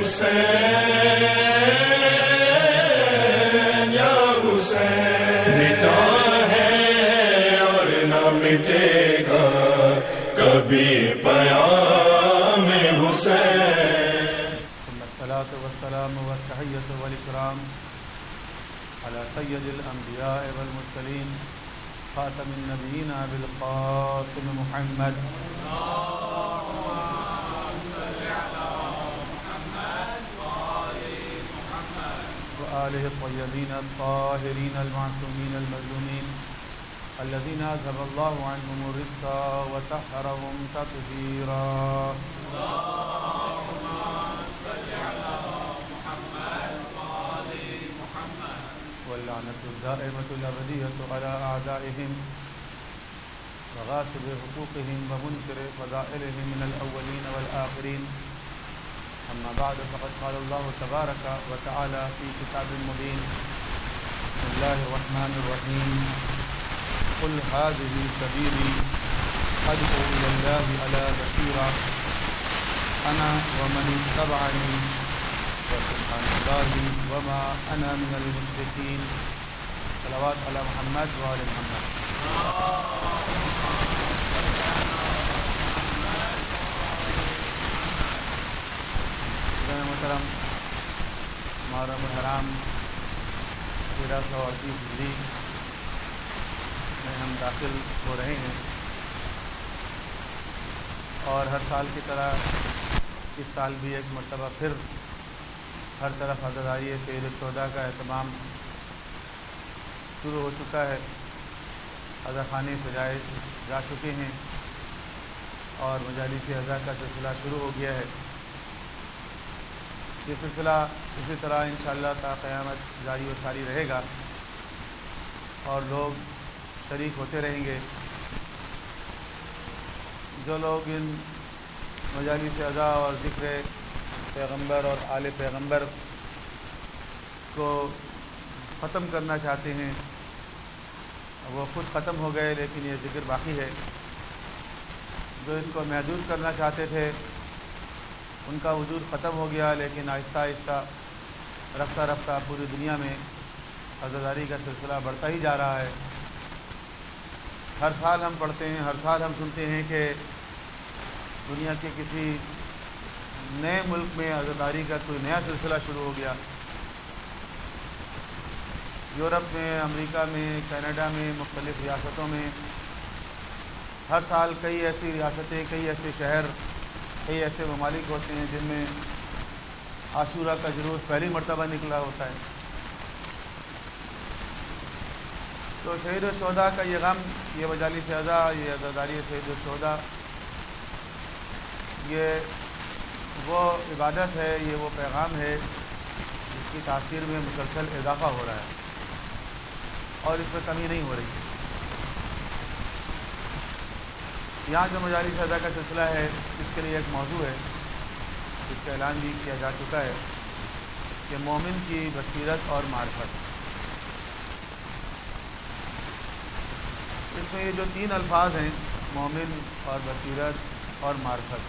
حسین یا حسین، مٹا ہے اور نہ مٹے گا کبھی پیام حسین۔ الصلاۃ والسلام والتحیۃ والاکرام علی سید الانبیاء والمرسلین خاتم النبیین ابی القاسم محمد وآلہ الطیبین الطاہرین المعصومین المظلومین الذین اذهب اللہ عنہم الرجس وطہرهم تطہیرا۔ واللعنة الدائمة الأبدية على أعدائهم وغاصب حقوقهم ومنكر فضائلهم من الأولين والآخرين، أما بعد فقد قال الله تبارك وتعالى في كتاب مبين: بسم الله الرحمن الرحيم، قل هذه سبيلي أدعو إلى الله على بصيرة أنا ومن اتبعني وسبحان الله وما أنا من المشركين۔ صلوات على محمد وآل محمد۔ محترم، محرم الحرام 1338 ہجری میں ہم داخل ہو رہے ہیں، اور ہر سال کی طرح اس سال بھی ایک مرتبہ پھر ہر طرف عزاداری سید الشہداء کا اہتمام شروع ہو چکا ہے۔ عزاخانے سجائے جا چکے ہیں اور مجالس عزا کا سلسلہ شروع ہو گیا ہے۔ یہ سلسلہ اسی طرح انشاءاللہ تا قیامت جاری و ساری رہے گا اور لوگ شریک ہوتے رہیں گے۔ جو لوگ ان مجالس عزا اور ذکر پیغمبر اور آل پیغمبر کو ختم کرنا چاہتے ہیں وہ خود ختم ہو گئے، لیکن یہ ذکر باقی ہے۔ جو اس کو محدود کرنا چاہتے تھے ان کا وجود ختم ہو گیا، لیکن آہستہ آہستہ رفتہ رفتہ پوری دنیا میں عزاداری کا سلسلہ بڑھتا ہی جا رہا ہے۔ ہر سال ہم پڑھتے ہیں، ہر سال ہم سنتے ہیں کہ دنیا کے کسی نئے ملک میں عزاداری کا کوئی نیا سلسلہ شروع ہو گیا۔ یورپ میں، امریکہ میں، کینیڈا میں، مختلف ریاستوں میں ہر سال کئی ایسی ریاستیں، کئی ایسے شہر، کئی ایسے ممالک ہوتے ہیں جن میں عاشورہ کا جلوس پہلی مرتبہ نکلا ہوتا ہے۔ تو سید الشہداء کا یہ غم، یہ مجالس عزا، یہ عزاداری سید الشہداء، یہ وہ عبادت ہے، یہ وہ پیغام ہے جس کی تاثیر میں مسلسل اضافہ ہو رہا ہے اور اس میں کمی نہیں ہو رہی۔ یہاں جو مجالس عزا کا سلسلہ ہے اس کے لیے ایک موضوع ہے جس کا اعلان بھی کیا جا چکا ہے کہ مومن کی بصیرت اور معرفت۔ اس میں یہ جو تین الفاظ ہیں، مومن اور بصیرت اور معرفت،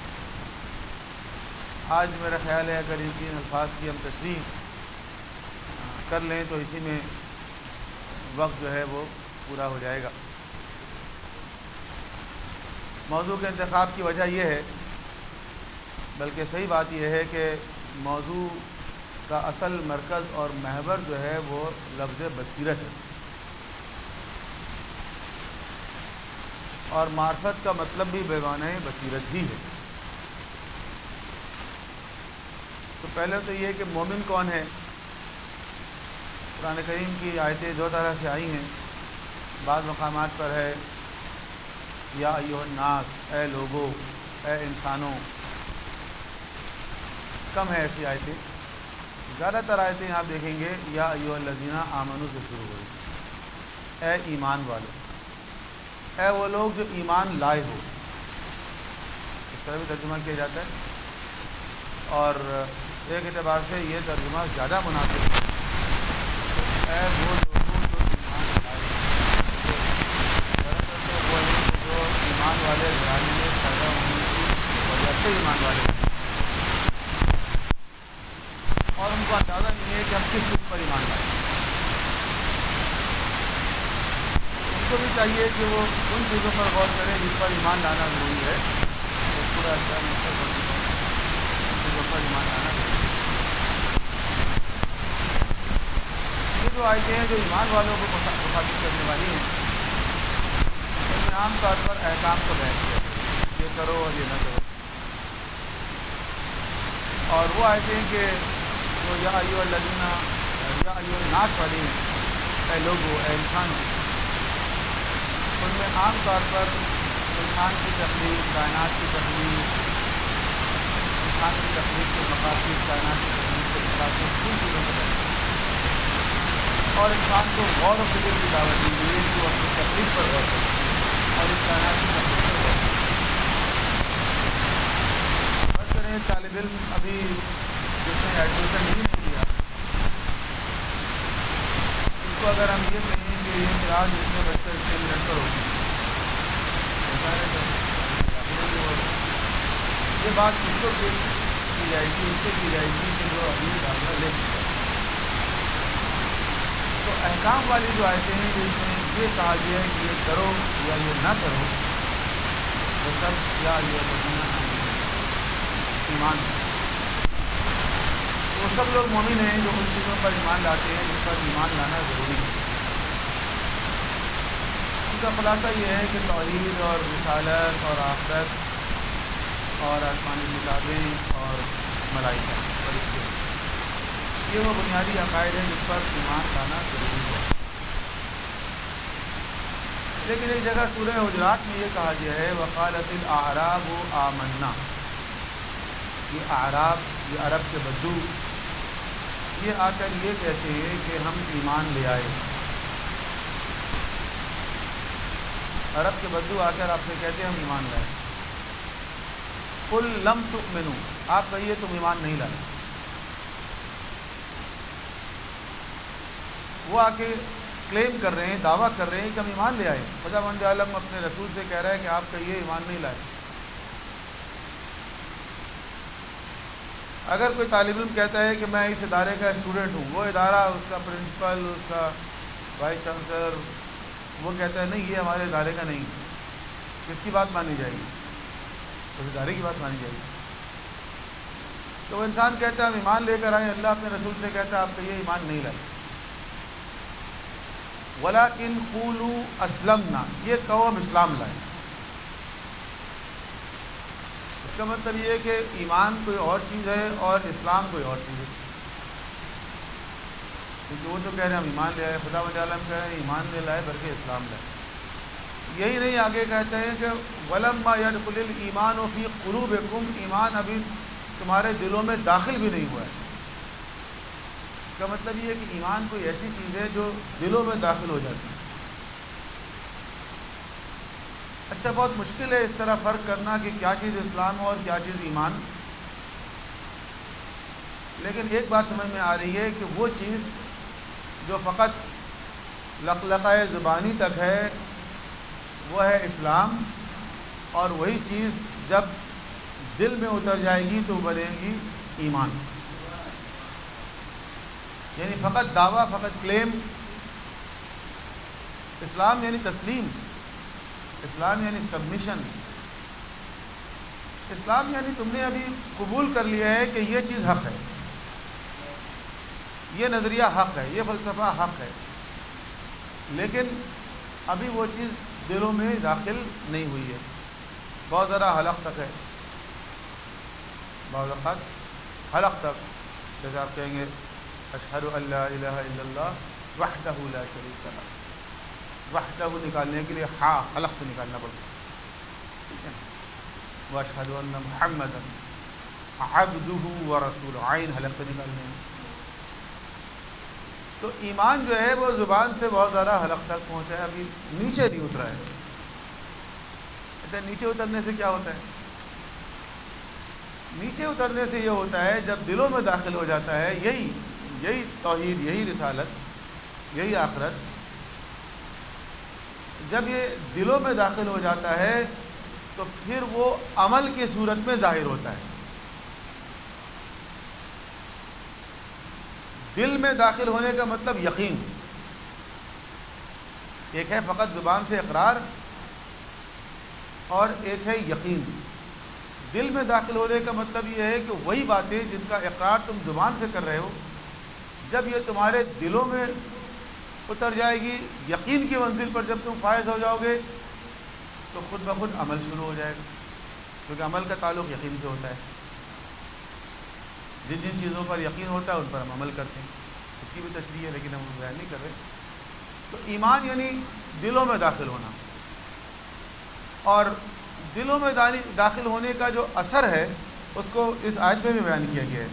آج میرا خیال ہے اگر ان تین الفاظ کی ہم تشریح کر لیں تو اسی میں وقت جو ہے وہ پورا ہو جائے گا۔ موضوع کے انتخاب کی وجہ یہ ہے، بلکہ صحیح بات یہ ہے کہ موضوع کا اصل مرکز اور محور جو ہے وہ لفظ بصیرت ہے، اور معرفت کا مطلب بھی بیگانہ بصیرت ہی ہے۔ تو پہلے تو یہ کہ مومن کون ہے۔ قرآن کریم کی آیتیں دو طرح سے آئی ہیں، بعض مقامات پر ہے یا ایھا الناس، اے لوگو، اے انسانوں۔ کم ہے ایسی آیتیں، زیادہ تر آیتیں آپ دیکھیں گے یا ایھا الذین آمنوا سے شروع ہوئی، اے ایمان والو، اے وہ لوگ جو ایمان لائے ہو، اس طرح بھی ترجمہ کیا جاتا ہے، اور ایک اعتبار سے یہ ترجمہ زیادہ مناسب ہے، اے وہ لوگوں جو ایمان لائے ہو۔ وہ جو ایمان والے گھرانے میں پیدا ہونے کی وجہ سے ایمان والے، کو اندازہ نہیں ہے کہ ہم کس چیز پر ایمان لائیں. اس کو بھی چاہیے کہ وہ ان چیزوں پر غور کرے جس پر ایمان لانا ضروری ہے. پورا چیزوں پر ایمان لانا ضروری ہے. یہ جو آیتیں ہیں جو ایمان والوں کو مخاطب کرنے والی ہیں، ان میں عام طور پر احکام کو بیان کیا ہے، یہ کرو اور یہ نہ کرو. اور وہ آیتیں کہ جو یا ایھا الذین یا ایھا الناس والی ہیں، اے لوگو، اے انسانوں، ان میں عام طور پر انسان کی تخلیق، کائنات کی تخلیق، انسان کی تخلیق کے مقاصد، کائنات کی تخلیق کے مقاصد، ان چیزوں کو بیان کیا اور انسان کو غور و فکر کی دعوت دی گئی ہے کہ وہ اپنی تخلیق پر غور کرے اور اس کائنات کی تخلیق پر غور کرے. فرض کریں طالب علم ابھی جس نے ایڈمیشن ہی نہیں لیا، اس کو اگر ہم یہ کہیں کہ یہ کلاس جس میں بچہ اتنے منٹ پر ہوگی، یہ بات اس کو کی جائے گی، اس سے کی جائے گی کہ جو ابھی داخلہ لے چکا ہے. تو احکام والی جو آیتیں ہیں جس میں یہ کہا گیا ہے کہ یہ کرو یا یہ نہ کرو، وہ سب یا یہ ایمان ہے. وہ سب لوگ مومن ہیں جو ان چیزوں پر ایمان لاتے ہیں جن پر ایمان لانا ضروری ہے. ان کا خلاصہ یہ ہے کہ توحید اور رسالت اور آخرت اور آسمانی کتابیں اور ملائکہ فرشتے، یہ وہ بنیادی عقائد ہیں جس پر ایمان لانا ضروری ہے. لیکن ایک جگہ سورہ حجرات میں یہ کہا گیا ہے وقالت الاعراب آمنا. یہ اعراب، یہ عرب کے بدو، یہ آ کر یہ کہتے ہیں کہ ہم ایمان لے آئے. عرب کے بدو آ کر آپ سے کہتے ہیں ہم ایمان لائے. قل لم تؤمنوا، آپ کہیے تم ایمان نہیں لائے. وہ آ کے کلیم کر رہے ہیں، دعویٰ کر رہے ہیں کہ ہم ایمان لے آئے. خدا بند عالم اپنے رسول سے کہہ رہا ہے کہ آپ کہیے ایمان نہیں لائے. اگر کوئی طالب علم کہتا ہے کہ میں اس ادارے کا اسٹوڈنٹ ہوں، وہ ادارہ، اس کا پرنسپل، اس کا وائس چانسلر، وہ کہتا ہے نہیں یہ ہمارے ادارے کا نہیں، کس کی بات مانی جائے گی؟ اس ادارے کی بات مانی جائے گی. تو وہ انسان کہتا ہے ہم ایمان لے کر آئے، اللہ اپنے رسول سے کہتا ہے آپ کہیے ایمان نہیں لائے. وَلَكِنْ قُولُوا أَسْلَمْنَا، یہ کہو ہم اسلام لائے. اس کا مطلب یہ ہے کہ ایمان کوئی اور چیز ہے اور اسلام کوئی اور چیز ہے. کیونکہ وہ تو کہہ رہے ہیں ہم ایمان لے آئے، خدا وجہ عالم کہہ رہے ہیں ایمان لے لائے بلکہ اسلام لائے. یہی نہیں، آگے کہتے ہیں کہ وَلَمَّا يَدْخُلِ الْإِيمَانُ فِي قُلُوبِكُمْ، ایمان ابھی تمہارے دلوں میں داخل بھی نہیں ہوا ہے. اس کا مطلب یہ ہے کہ ایمان کوئی ایسی چیز ہے جو دلوں میں داخل ہو جاتی ہے. اچھا، بہت مشکل ہے اس طرح فرق کرنا کہ کیا چیز اسلام ہو اور کیا چیز ایمان. لیکن ایک بات سمجھ میں آ رہی ہے کہ وہ چیز جو فقط لقلقہ زبانی تک ہے وہ ہے اسلام، اور وہی چیز جب دل میں اتر جائے گی تو بنے گی ایمان. یعنی فقط دعویٰ، فقط کلیم. اسلام یعنی تسلیم، اسلام یعنی سبمیشن، اسلام یعنی تم نے ابھی قبول کر لیا ہے کہ یہ چیز حق ہے، یہ نظریہ حق ہے، یہ فلسفہ حق ہے، لیکن ابھی وہ چیز دلوں میں داخل نہیں ہوئی ہے. بہت ذرا حلق تک ہے، بعض اوقات حلق تک. جیسے آپ کہیں گے اشہد ان لا الہ الا اللہ وحدہ لا شریک لہ، وحدہ نکالنے کے لیے ہا حلق سے نکالنا پڑتا ہے، ٹھیک ہے. واشہد ان محمدا عبدہ ورسولہ، عین حلق سے نکالنے ہیں. تو ایمان جو ہے وہ زبان سے بہت زیادہ حلق تک پہنچا ہے، ابھی نیچے نہیں اترا ہے. نیچے اترنے سے کیا ہوتا ہے؟ نیچے اترنے سے یہ ہوتا ہے جب دلوں میں داخل ہو جاتا ہے یہی توحید، یہی رسالت، یہی آخرت، جب یہ دلوں میں داخل ہو جاتا ہے تو پھر وہ عمل کی صورت میں ظاہر ہوتا ہے. دل میں داخل ہونے کا مطلب یقین، ایک ہے فقط زبان سے اقرار اور ایک ہے یقین۔ دل میں داخل ہونے کا مطلب یہ ہے کہ وہی باتیں جن کا اقرار تم زبان سے کر رہے ہو، جب یہ تمہارے دلوں میں اتر جائے گی، یقین کی منزل پر جب تم فائز ہو جاؤ گے تو خود بخود عمل شروع ہو جائے گا، کیونکہ عمل کا تعلق یقین سے ہوتا ہے۔ جن جن چیزوں پر یقین ہوتا ہے ان پر ہم عمل کرتے ہیں، اس کی بھی تشریح ہے لیکن ہم بیان نہیں کر رہے۔ تو ایمان یعنی دلوں میں داخل ہونا، اور دلوں میں داخل ہونے کا جو اثر ہے اس کو اس آیت میں بھی بیان کیا گیا ہے،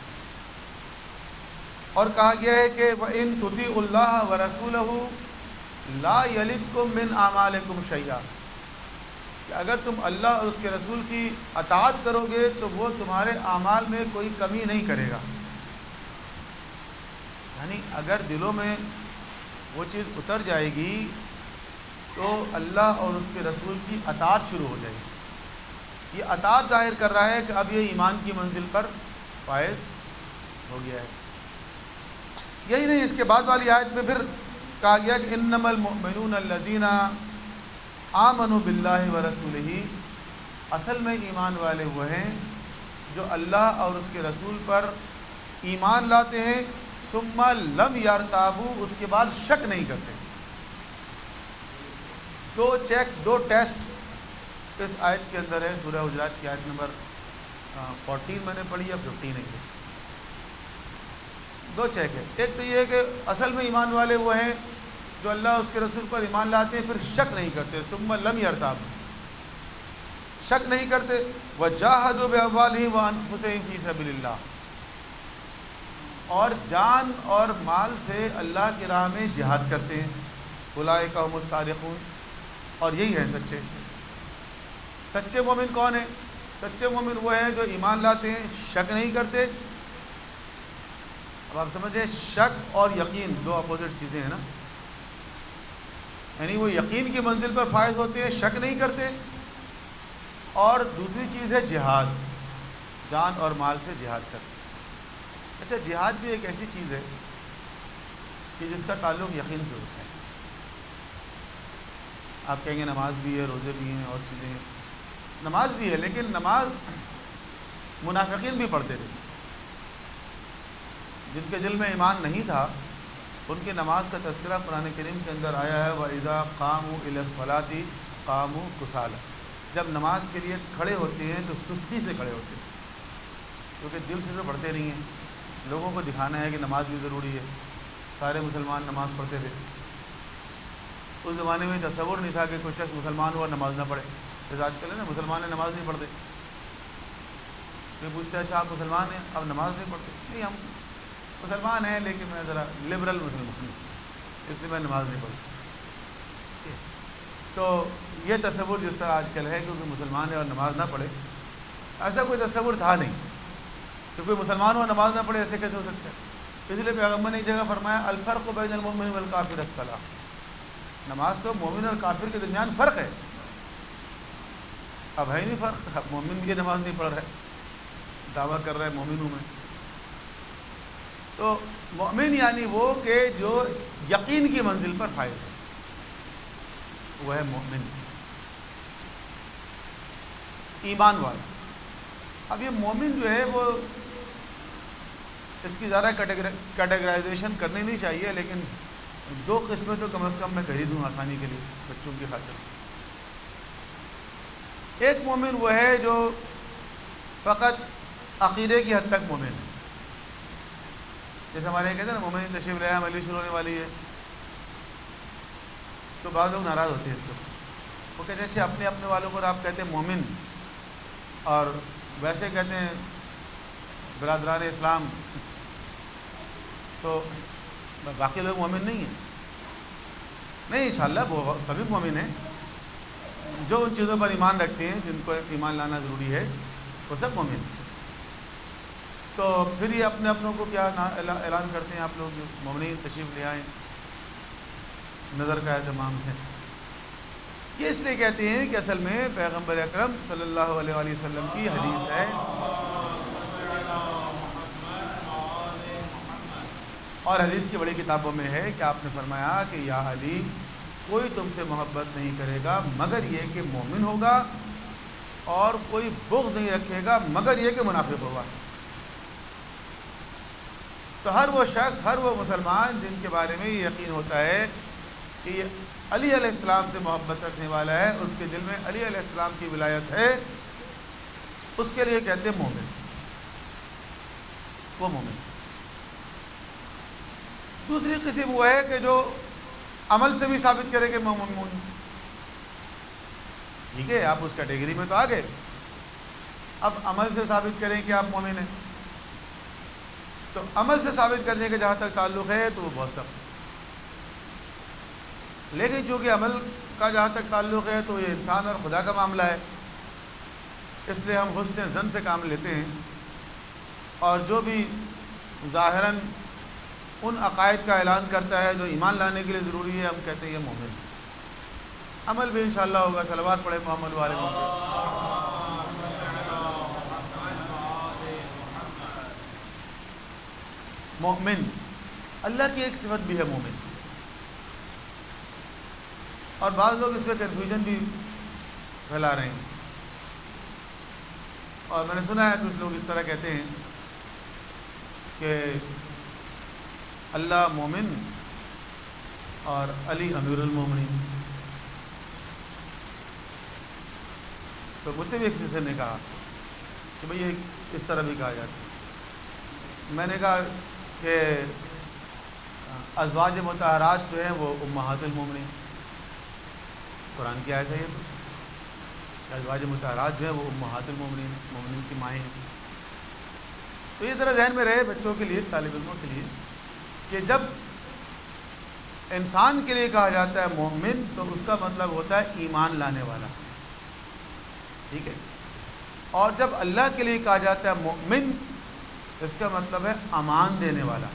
اور کہا گیا ہے کہ وَإِن تُطِيعُوا اللَّهَ وَرَسُولَهُ لَا يَلِدْكُم مِّنْ أَعْمَالِكُمْ شَيْئًا، کہ اگر تم اللہ اور اس کے رسول کی اطاعت کرو گے تو وہ تمہارے اعمال میں کوئی کمی نہیں کرے گا۔ یعنی اگر دلوں میں وہ چیز اتر جائے گی تو اللہ اور اس کے رسول کی اطاعت شروع ہو جائے گی۔ یہ اطاعت ظاہر کر رہا ہے کہ اب یہ ایمان کی منزل پر فائز ہو گیا ہے۔ یہی نہیں، اس کے بعد والی آیت میں پھر کہا گیا کہ انما المؤمنون الذین آمنوا باللہ ورسولہ، اصل میں ایمان والے وہ ہیں جو اللہ اور اس کے رسول پر ایمان لاتے ہیں، ثم لم یرتابوا، اس کے بعد شک نہیں کرتے۔ دو ٹیسٹ اس آیت کے اندر ہے، سورہ حجرات کی آیت نمبر 14 میں نے پڑھی ہے، 15 ہے، دو چیک ہے۔ ایک تو یہ ہے کہ اصل میں ایمان والے وہ ہیں جو اللہ اس کے رسول پر ایمان لاتے ہیں، پھر شک نہیں کرتے، ثم لم یرتابوا، شک نہیں کرتے، وجاہدوا باموالہم وانفسہم فی سبیل اللہ، اور جان اور مال سے اللہ کی راہ میں جہاد کرتے ہیں، اولئک ھم الصادقون، اور یہی ہے سچے۔ سچے مومن کون ہیں؟ سچے مومن وہ ہیں جو ایمان لاتے ہیں، شک نہیں کرتے۔ اب آپ سمجھیں، شک اور یقین دو اپوزٹ چیزیں ہیں نا، یعنی وہ یقین کی منزل پر فائز ہوتے ہیں، شک نہیں کرتے، اور دوسری چیز ہے جہاد، جان اور مال سے جہاد کرتے۔ اچھا، جہاد بھی ایک ایسی چیز ہے کہ جس کا تعلق یقین سے ہوتا ہے۔ آپ کہیں گے نماز بھی ہے، روزے بھی ہیں، اور چیزیں ہیں، نماز بھی ہے، لیکن نماز منافقین بھی پڑھتے تھے، جن کے دل میں ایمان نہیں تھا، ان کی نماز کا تذکرہ قرآن کریم کے اندر آیا ہے، وَإِذَا قَامُوا إِلَى الصَّلَاةِ قَامُوا كُسَالَىٰ، جب نماز کے لیے کھڑے ہوتے ہیں تو سستی سے کھڑے ہوتے ہیں، کیونکہ دل سے تو پڑھتے نہیں ہیں، لوگوں کو دکھانا ہے کہ نماز بھی ضروری ہے۔ سارے مسلمان نماز پڑھتے تھے، اس زمانے میں تصور نہیں تھا کہ کوئی شخص مسلمان ہوا نماز نہ پڑھے، جیسے آج کل ہے نا، مسلمان ہیں نماز نہیں پڑھتے، کوئی پوچھتا ہے اچھا آپ مسلمان ہیں، اب نماز نہیں پڑھتے؟ نہیں، ہم مسلمان ہیں لیکن میں ذرا لبرل مسلمان ہوں، اس لیے میں نماز نہیں پڑھتا۔ تو یہ تصور جس طرح آج کل ہے کیونکہ مسلمان ہے اور نماز نہ پڑھے، ایسا کوئی تصور تھا نہیں کہ کوئی مسلمان ہو نماز نہ پڑھے، ایسے کیسے ہو سکتا ہے؟ اس لیے پیغمبر نے ایک جگہ فرمایا الفرق بین المؤمن والکافر الصلاۃ، نماز تو مومن اور کافر کے درمیان فرق ہے۔ اب ہے نہیں فرق، اب مومن بھی نماز نہیں پڑھ رہا ہے، دعویٰ کر رہا ہے مومن ہوں میں۔ تو مومن یعنی وہ کہ جو یقین کی منزل پر فائز ہے، وہ ہے مومن، ایمان والا۔ اب یہ مومن جو ہے وہ اس کی زیادہ کیٹیگرائزیشن کرنی نہیں چاہیے، لیکن دو قسمیں تو کم از کم میں کہہ ہی دوں آسانی کے لیے بچوں کی خاطر۔ ایک مومن وہ ہے جو فقط عقیدے کی حد تک مومن ہے، جیسے ہمارے یہاں کہتے ہیں نا مومن تشریف لے آیا، مجلس شروع ہونے والی ہے، تو بعض لوگ ناراض ہوتے ہیں اس کو، وہ کہتے ہیں اچھا اپنے اپنے والوں کو آپ کہتے ہیں مومن، اور ویسے کہتے ہیں برادران اسلام، تو باقی لوگ مومن نہیں ہیں؟ نہیں، انشاءاللہ وہ سبھی مومن ہیں، جو ان چیزوں پر ایمان رکھتے ہیں جن کو ایمان لانا ضروری ہے، وہ سب مومن ہیں۔ تو پھر یہ اپنے اپنوں کو کیا اعلان کرتے ہیں آپ لوگ، مومنین تشریف لے آئیں، نظر کا اہتمام ہے۔ یہ اس لیے کہتے ہیں کہ اصل میں پیغمبر اکرم صلی اللہ علیہ وآلہ وسلم کی حدیث ہے اور حدیث کی بڑی کتابوں میں ہے کہ آپ نے فرمایا کہ یا علی کوئی تم سے محبت نہیں کرے گا مگر یہ کہ مومن ہوگا، اور کوئی بغض نہیں رکھے گا مگر یہ کہ منافق ہوگا۔ تو ہر وہ شخص، ہر وہ مسلمان جن کے بارے میں یہ یقین ہوتا ہے کہ یہ علی علیہ السلام سے محبت رکھنے والا ہے، اس کے دل میں علی علیہ السلام کی ولایت ہے، اس کے لیے کہتے ہیں مومن، وہ مومن۔ دوسری قسم وہ ہے کہ جو عمل سے بھی ثابت کرے کہ مومن، ٹھیک ہے آپ اس کیٹیگری میں تو آ گئے، اب عمل سے ثابت کریں کہ آپ مومن ہیں، تو عمل سے ثابت کرنے کا جہاں تک تعلق ہے تو وہ بہت سخت، لیکن چونکہ عمل کا جہاں تک تعلق ہے تو یہ انسان اور خدا کا معاملہ ہے، اس لیے ہم حسن ظن سے کام لیتے ہیں، اور جو بھی ظاہراً ان عقائد کا اعلان کرتا ہے جو ایمان لانے کے لیے ضروری ہے، ہم کہتے ہیں یہ مومن ہے۔ عمل بھی انشاءاللہ ہوگا، صلوات پڑھے محمد والے محمد۔ مومن اللہ کی ایک صفت بھی ہے مومن، اور بعض لوگ اس پہ کنفیوژن بھی پھیلا رہے ہیں، اور میں نے سنا ہے کچھ لوگ اس طرح کہتے ہیں کہ اللہ مومن اور علی امیر المومنین۔ تو مجھ سے بھی ایک سلسلے نے کہا کہ بھئی یہ اس طرح بھی کہا جاتا ہے۔ میں نے کہا کہ ازواج مطہرات جو ہیں وہ امہات المومنین، قرآن کی آیت ہے یہ، تو ازواج مطہرات جو ہیں وہ امہات المومنین، مومنین کی مائیں ہیں۔ تو یہ ذرا ذہن میں رہے بچوں کے لیے، طالب علموں کے لیے، کہ جب انسان کے لیے کہا جاتا ہے مومن تو اس کا مطلب ہوتا ہے ایمان لانے والا، ٹھیک ہے، اور جب اللہ کے لیے کہا جاتا ہے مومن اس کا مطلب ہے امان دینے والا،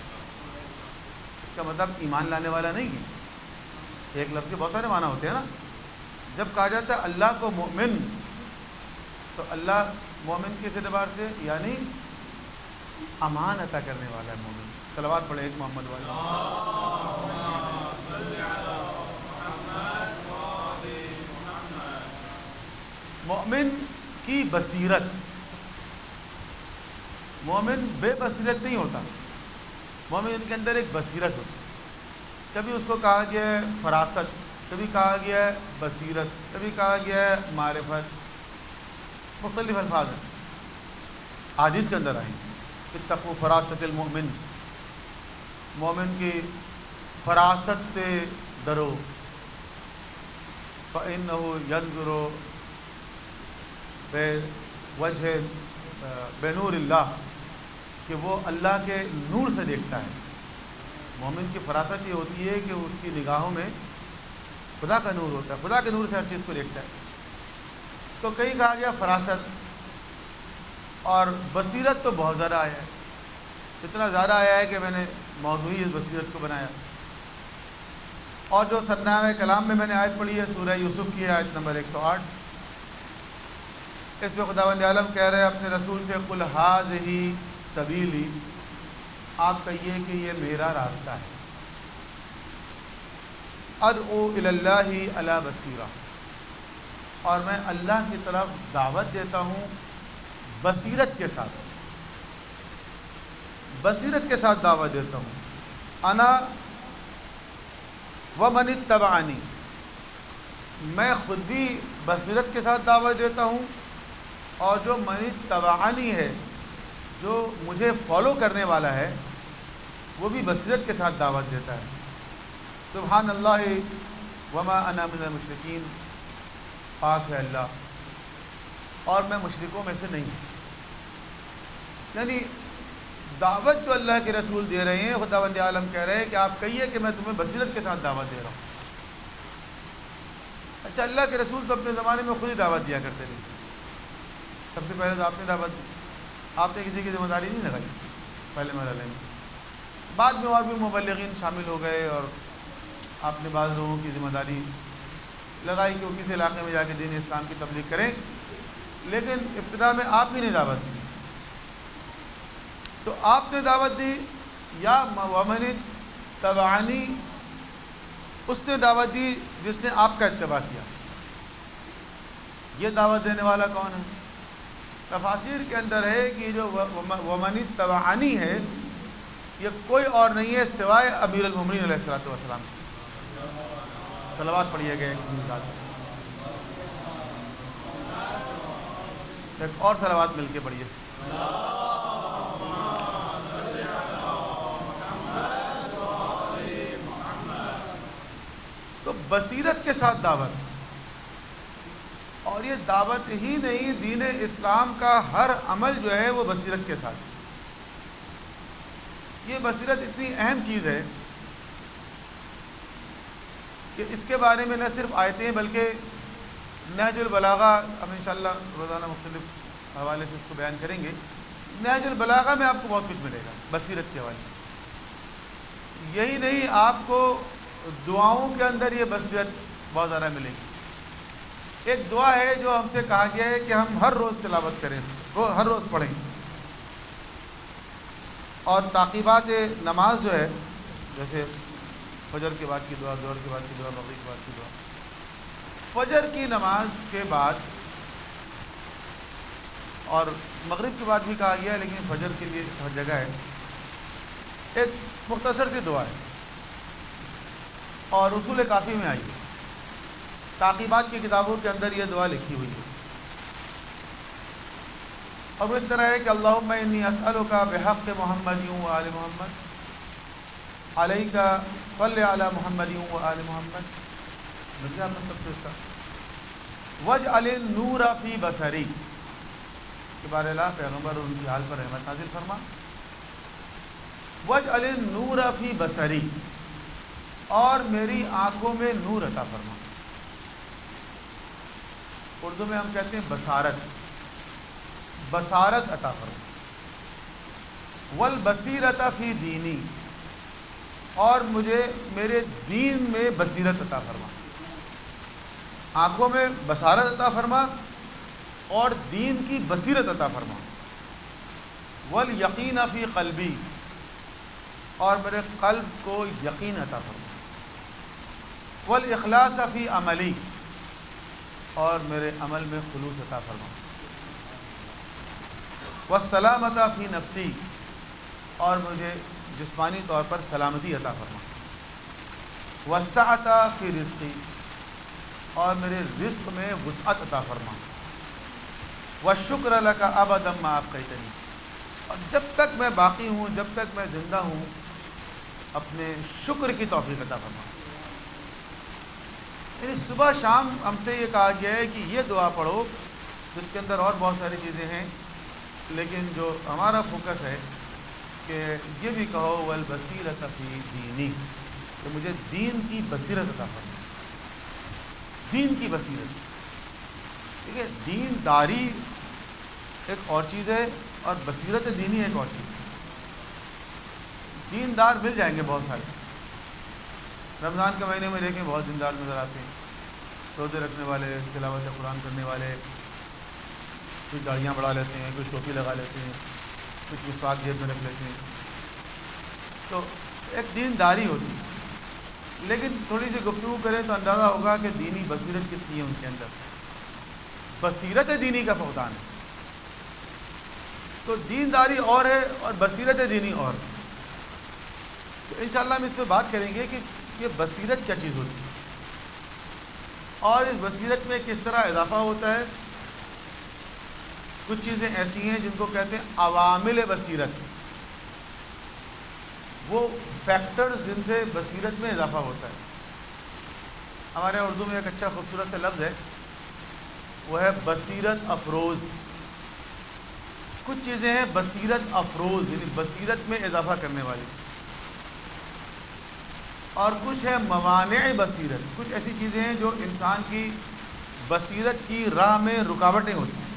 اس کا مطلب ایمان لانے والا نہیں ہے۔ ایک لفظ کے بہت سارے معنی ہوتے ہیں نا، جب کہا جاتا ہے اللہ کو مومن تو اللہ مومن کس اعتبار سے، یعنی امان عطا کرنے والا ہے مومن۔ صلوات پڑھے ایک محمد والے۔ مومن کی بصیرت، مومن بے بصیرت نہیں ہوتا، مومن ان کے اندر ایک بصیرت ہوتی ہے۔ کبھی اس کو کہا گیا ہے فراست، کبھی کہا گیا ہے بصیرت، کبھی کہا گیا ہے معرفت، مختلف الفاظ ہیں، حدیث کے اندر آئیں اتقوا فراست المؤمن، مومن کی فراست سے ڈرو، فإنه ينظر بوجہ بنور اللہ، کہ وہ اللہ کے نور سے دیکھتا ہے۔ مومن کی فراست یہ ہوتی ہے کہ اس کی نگاہوں میں خدا کا نور ہوتا ہے، خدا کے نور سے ہر چیز کو دیکھتا ہے۔ تو کہیں کہا گیا فراست، اور بصیرت تو بہت زیادہ آیا ہے، اتنا زیادہ آیا ہے کہ میں نے موضوعی اس بصیرت کو بنایا۔ اور جو سرنامہ کلام میں نے آیت پڑھی ہے سورہ یوسف کی آیت نمبر 108، اس پہ خداوند عالم کہہ رہے ہیں اپنے رسول سے قل ھذہ سبیلی، آپ کہیے کہ یہ میرا راستہ ہے، ادعو الی اللہ علی بصیرہ، اور میں اللہ کی طرف دعوت دیتا ہوں بصیرت کے ساتھ، بصیرت کے ساتھ دعوت دیتا ہوں۔ انا ومن اتبعنی، میں خود بھی بصیرت کے ساتھ دعوت دیتا ہوں، اور جو من اتبعنی ہے، جو مجھے فالو کرنے والا ہے، وہ بھی بصیرت کے ساتھ دعوت دیتا ہے۔ سبحان اللہ وما انا من المشرکین، پاک ہے اللہ اور میں مشرکوں میں سے نہیں ہوں۔ یعنی دعوت جو اللہ کے رسول دے رہے ہیں، خداوند عالم کہہ رہے ہیں کہ آپ کہیے کہ میں تمہیں بصیرت کے ساتھ دعوت دے رہا ہوں۔ اچھا، اللہ کے رسول تو اپنے زمانے میں خود ہی دعوت دیا کرتے تھے، سب سے پہلے تو آپ نے دعوت دی، آپ نے کسی کی ذمہ داری نہیں لگائی پہلے مرحلے میں، بعد میں اور بھی مبلغین شامل ہو گئے اور آپ نے بعض لوگوں کی ذمہ داری لگائی کہ وہ کسی علاقے میں جا کے دین اسلام کی تبلیغ کریں، لیکن ابتدا میں آپ ہی نے دعوت دی۔ تو آپ نے دعوت دی یا ومن تبعنی، اس نے دعوت دی جس نے آپ کا اتباع کیا. یہ دعوت دینے والا کون ہے؟ تفاسیر کے اندر ہے کہ جو ومن تبعنی ہے یہ کوئی اور نہیں ہے سوائے امیر المومنین علیہ الصلوۃ والسلام. صلوات پڑھیے گئے ایک اور صلوات مل کے پڑھیے. تو بصیرت کے ساتھ دعوت، اور یہ دعوت ہی نہیں، دین اسلام کا ہر عمل جو ہے وہ بصیرت کے ساتھ. یہ بصیرت اتنی اہم چیز ہے کہ اس کے بارے میں نہ صرف آیتیں بلکہ نہج البلاغہ، ہم انشاءاللہ روزانہ مختلف حوالے سے اس کو بیان کریں گے. نہج البلاغہ میں آپ کو بہت کچھ ملے گا بصیرت کے حوالے سے. یہی نہیں، آپ کو دعاؤں کے اندر یہ بصیرت بہت زیادہ ملے گی. ایک دعا ہے جو ہم سے کہا گیا ہے کہ ہم ہر روز تلاوت کریں، ہر روز پڑھیں. اور تعقیبات نماز جو ہے، جیسے فجر کے بعد کی دعا، ظہر کے بعد کی دعا، مغرب کے بعد کی دعا. فجر کی نماز کے بعد اور مغرب کے بعد بھی کہا گیا ہے، لیکن فجر کے لیے ہر جگہ ہے، ایک مختصر سی دعا ہے اور اصول کافی میں آئی ہے. تعقیبات کی کتابوں کے اندر یہ دعا لکھی ہوئی ہے، اور وہ اس طرح ہے کہ اللہم انی اسألک بحق محمد و آل محمد علیک صلی علی محمد و آل محمد. مجھے آپ مطلب اس کا وجعل النور فی بصری، کہ بار اللہ پیغمبر اور ان کی حال پر رحمت نازل فرما. وجعل النور فی بصری، اور میری آنکھوں میں نور عطا فرما. اردو میں ہم کہتے ہیں بصارت، بصارت عطا فرما. والبصیرت فی دینی، اور مجھے میرے دین میں بصیرت عطا فرما. آنکھوں میں بصارت عطا فرما اور دین کی بصیرت عطا فرما. والیقین فی قلبی، اور میرے قلب کو یقین عطا فرما. والاخلاص فی عملی، اور میرے عمل میں خلوص عطا فرما. والسلامۃ فی نفسی، اور مجھے جسمانی طور پر سلامتی عطا فرما. والسعۃ فی رزقی، اور میرے رزق میں وسعت عطا فرما. والشکر لک ابدا ما ابقیتنی، اور جب تک میں باقی ہوں، جب تک میں زندہ ہوں، اپنے شکر کی توفیق عطا فرما. یعنی صبح شام ہم سے یہ کہا گیا ہے کہ یہ دعا پڑھو، جس کے اندر اور بہت ساری چیزیں ہیں، لیکن جو ہمارا فوکس ہے کہ یہ بھی کہو والبصیرۃ فی دینی، کہ مجھے دین کی بصیرت عطا فرما. دین کی بصیرت، ٹھیک ہے. دین داری ایک اور چیز ہے اور بصیرت دینی ایک اور چیز ہے. دیندار مل جائیں گے بہت سارے. رمضان کے مہینے میں دیکھیں بہت دیندار نظر آتے ہیں، روزے رکھنے والے، تلاوت قرآن کرنے والے. کچھ داڑیاں بڑھا لیتے ہیں، کچھ ٹوپی لگا لیتے ہیں، کچھ مسواک جیب میں رکھ لیتے ہیں. تو ایک دینداری ہوتی ہے. لیکن تھوڑی سی گفتگو کریں تو اندازہ ہوگا کہ دینی بصیرت کتنی ہے ان کے اندر. بصیرت دینی کا فقدان ہے. تو دینداری اور ہے اور بصیرت دینی اور. تو انشاءاللہ ہم اس پہ بات کریں گے کہ یہ بصیرت کیا چیز ہوتی ہے اور اس بصیرت میں کس طرح اضافہ ہوتا ہے. کچھ چیزیں ایسی ہیں جن کو کہتے ہیں عوامل بصیرت، وہ فیکٹرز جن سے بصیرت میں اضافہ ہوتا ہے. ہمارے اردو میں ایک اچھا خوبصورت لفظ ہے، وہ ہے بصیرت افروز. کچھ چیزیں ہیں بصیرت افروز، یعنی بصیرت میں اضافہ کرنے والی، اور کچھ ہے موانع بصیرت. کچھ ایسی چیزیں ہیں جو انسان کی بصیرت کی راہ میں رکاوٹیں ہوتی ہیں.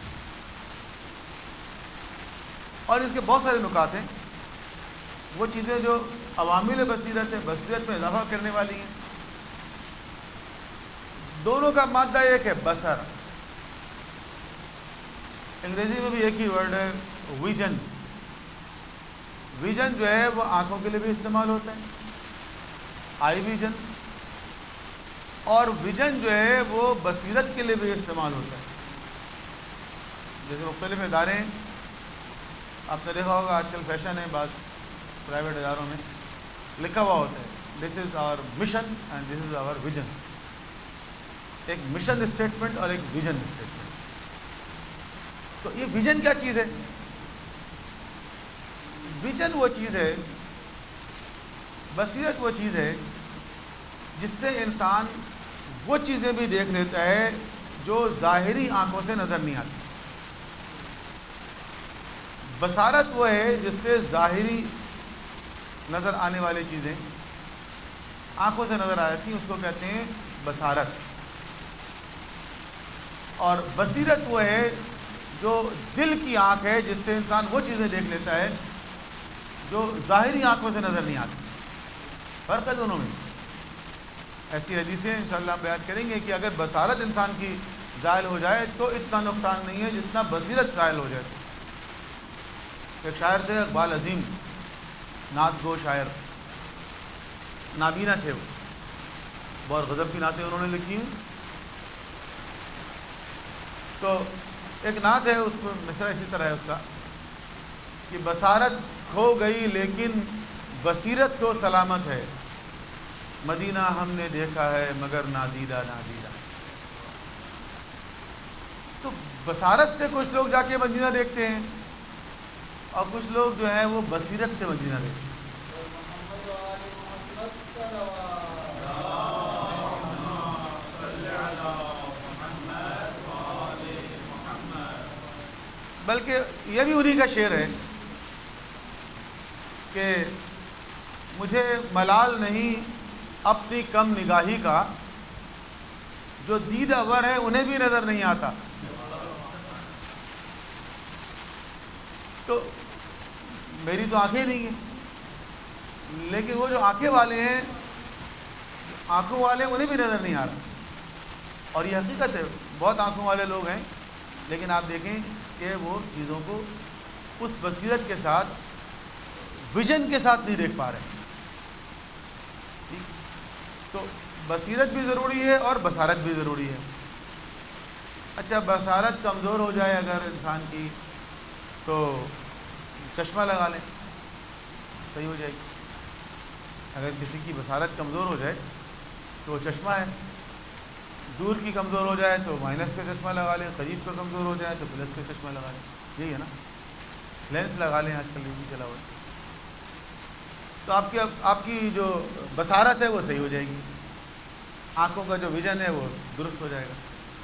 اور اس کے بہت سارے نکات ہیں. وہ چیزیں جو عوامل بصیرت ہے، بصیرت میں اضافہ کرنے والی ہیں، دونوں کا مادہ ایک ہے بصر. انگریزی میں بھی ایک ہی ورڈ ہے ویژن. ویژن جو ہے وہ آنکھوں کے لیے بھی استعمال ہوتا ہے، آئی ویژن، اور ویژن جو ہے وہ بصیرت کے لیے بھی استعمال ہوتا ہے۔ جیسے مختلف ادارے ہیں، آپ نے دیکھا ہوگا آج کل فیشن ہے، بعض پرائیویٹ اداروں میں لکھا ہوا ہوتا ہے this is our mission and this is our vision, ایک مشن اسٹیٹمنٹ اور ایک ویژن اسٹیٹمنٹ۔ تو یہ ویژن کیا چیز ہے؟ ویژن وہ چیز ہے، بصیرت وہ چیز ہے جس سے انسان وہ چیزیں بھی دیکھ لیتا ہے جو ظاہری آنکھوں سے نظر نہیں آتی۔ بصارت وہ ہے جس سے ظاہری نظر آنے والی چیزیں آنکھوں سے نظر آ جاتی ہیں، اس کو کہتے ہیں بصارت۔ اور بصیرت وہ ہے جو دل کی آنکھ ہے، جس سے انسان وہ چیزیں دیکھ لیتا ہے جو ظاہری آنکھوں سے نظر نہیں آتی۔ فرق ہے دونوں میں۔ ایسی حدیثیں انشاءاللہ ہم بیان کریں گے کہ اگر بصارت انسان کی زائل ہو جائے تو اتنا نقصان نہیں ہے جتنا بصیرت زائل ہو جائے۔ ایک شاعر تھے اقبال عظیم، نعت گو شاعر، نابینا تھے، وہ بہت غضب کی نعتیں انہوں نے لکھی ہیں۔ تو ایک نعت ہے، اس کو مصرع اسی طرح ہے اس کا کہ بصارت کھو گئی لیکن بصیرت تو سلامت ہے، مدینہ ہم نے دیکھا ہے مگر نادیدہ نادیدہ۔ تو بصارت سے کچھ لوگ جا کے مدینہ دیکھتے ہیں اور کچھ لوگ جو ہیں وہ بصیرت سے مدینہ دیکھتے ہیں۔ بلکہ یہ بھی انہی کا شعر ہے کہ مجھے ملال نہیں اپنی کم نگاہی کا، جو دیدہ ور ہے انہیں بھی نظر نہیں آتا۔ تو میری تو آنکھیں نہیں ہیں، لیکن وہ جو آنکھیں والے ہیں، آنکھوں والے انہیں بھی نظر نہیں آ رہا۔ اور یہ حقیقت ہے، بہت آنکھوں والے لوگ ہیں لیکن آپ دیکھیں کہ وہ چیزوں کو اس بصیرت کے ساتھ، ویژن کے ساتھ نہیں دیکھ پا رہے۔ تو بصیرت بھی ضروری ہے اور بصارت بھی ضروری ہے۔ اچھا، بصارت کمزور ہو جائے اگر انسان کی تو چشمہ لگا لیں، صحیح ہو جائے گی۔ اگر کسی کی بصارت کمزور ہو جائے تو وہ چشمہ ہے، دور کی کمزور ہو جائے تو مائنس کا چشمہ لگا لیں، قریب کا کمزور ہو جائے تو پلس کا چشمہ لگا لیں، یہی ہے نا، لینس لگا لیں، آج کل یہ بھی چلا ہوا ہے۔ تو آپ کی جو بصارت ہے وہ صحیح ہو جائے گی، آنکھوں کا جو ویژن ہے وہ درست ہو جائے گا۔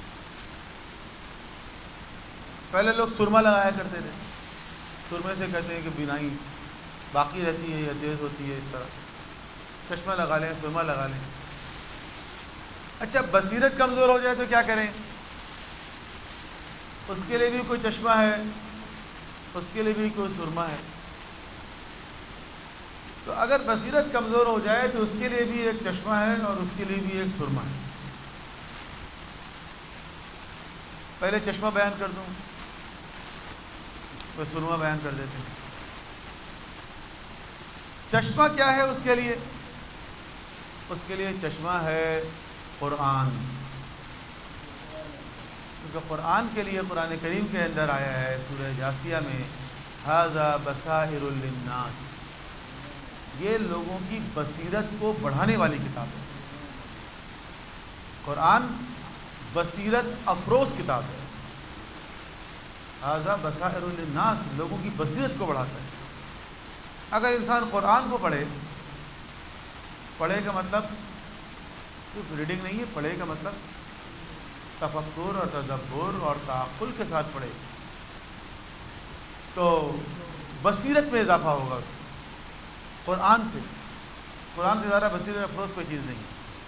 پہلے لوگ سرما لگایا کرتے تھے، سرمے سے کہتے ہیں کہ بینائی باقی رہتی ہے یا تیز ہوتی ہے، اس طرح چشمہ لگا لیں، سرما لگا لیں۔ اچھا، بصیرت کمزور ہو جائے تو کیا کریں؟ اس کے لیے بھی کوئی چشمہ ہے، اس کے لیے بھی کوئی سرما ہے۔ تو اگر بصیرت کمزور ہو جائے تو اس کے لیے بھی ایک چشمہ ہے اور اس کے لیے بھی ایک سرما ہے۔ پہلے چشمہ بیان کر دوں، پھر سرما بیان کر دیتے ہیں۔ چشمہ کیا ہے اس کے لیے؟ اس کے لیے چشمہ ہے قرآن، کیونکہ قرآن کے لیے قرآن کریم کے اندر آیا ہے سورہ جاسیہ میں، ھذا بصائر للناس، یہ لوگوں کی بصیرت کو بڑھانے والی کتاب ہے۔ قرآن بصیرت افروز کتاب ہے، ھذا بصائر للناس، لوگوں کی بصیرت کو بڑھاتا ہے۔ اگر انسان قرآن کو پڑھے کا مطلب صرف ریڈنگ نہیں ہے، پڑھے کا مطلب تفکر اور تدبر اور تعقل کے ساتھ پڑھے تو بصیرت میں اضافہ ہوگا اس کو۔ قرآن سے زیادہ بصیرت افروز کوئی چیز نہیں ہے۔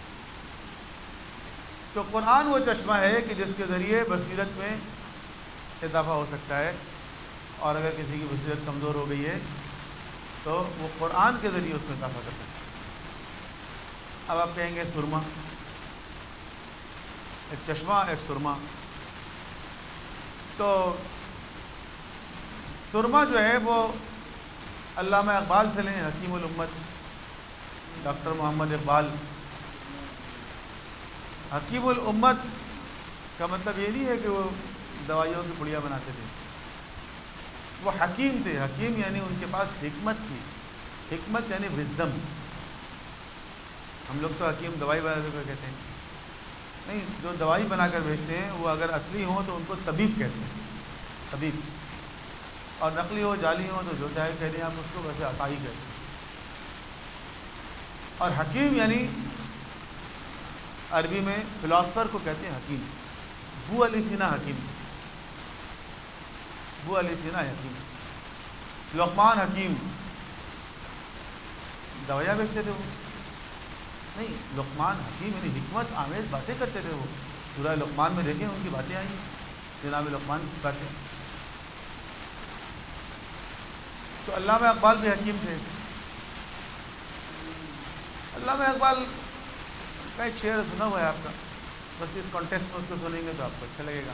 تو قرآن وہ چشمہ ہے کہ جس کے ذریعے بصیرت میں اضافہ ہو سکتا ہے، اور اگر کسی کی بصیرت کمزور ہو گئی ہے تو وہ قرآن کے ذریعے اس میں اضافہ کر سکتا ہے۔ اب آپ کہیں گے سرما، ایک چشمہ ایک سرما، تو سرما جو ہے وہ علامہ اقبال سے لیں، حکیم الامت ڈاکٹر محمد اقبال۔ حکیم الامت کا مطلب یہ نہیں ہے کہ وہ دوائیوں کی پڑیاں بناتے تھے، وہ حکیم تھے۔ حکیم یعنی ان کے پاس حکمت تھی، حکمت یعنی وزڈم۔ ہم لوگ تو حکیم دوائی بنا کر کہتے ہیں، نہیں، جو دوائی بنا کر بھیجتے ہیں وہ اگر اصلی ہوں تو ان کو طبیب کہتے ہیں، طبیب، اور نقلی ہو جعلی ہو تو جو چاہے کہہ دیں آپ اس کو، ویسے عطائی کہتے ہیں۔ اور حکیم یعنی عربی میں فلاسفر کو کہتے ہیں حکیم۔ ابو علی سینا حکیم، ابو علی سینا حکیم، لقمان حکیم، دوائیاں بیچتے تھے وہ؟ نہیں، لقمان حکیم یعنی حکمت آمیز باتیں کرتے تھے وہ۔ سورہ لقمان میں دیکھیں ان کی باتیں آئی ہیں، جناب لقمان کی باتیں۔ تو علامہ اقبال بھی حکیم تھے۔ علامہ اقبال کا ایک شعر سنا ہوا ہے آپ کا، بس اس کانٹیکسٹ میں اس کو سنیں گے تو آپ کو اچھا لگے گا۔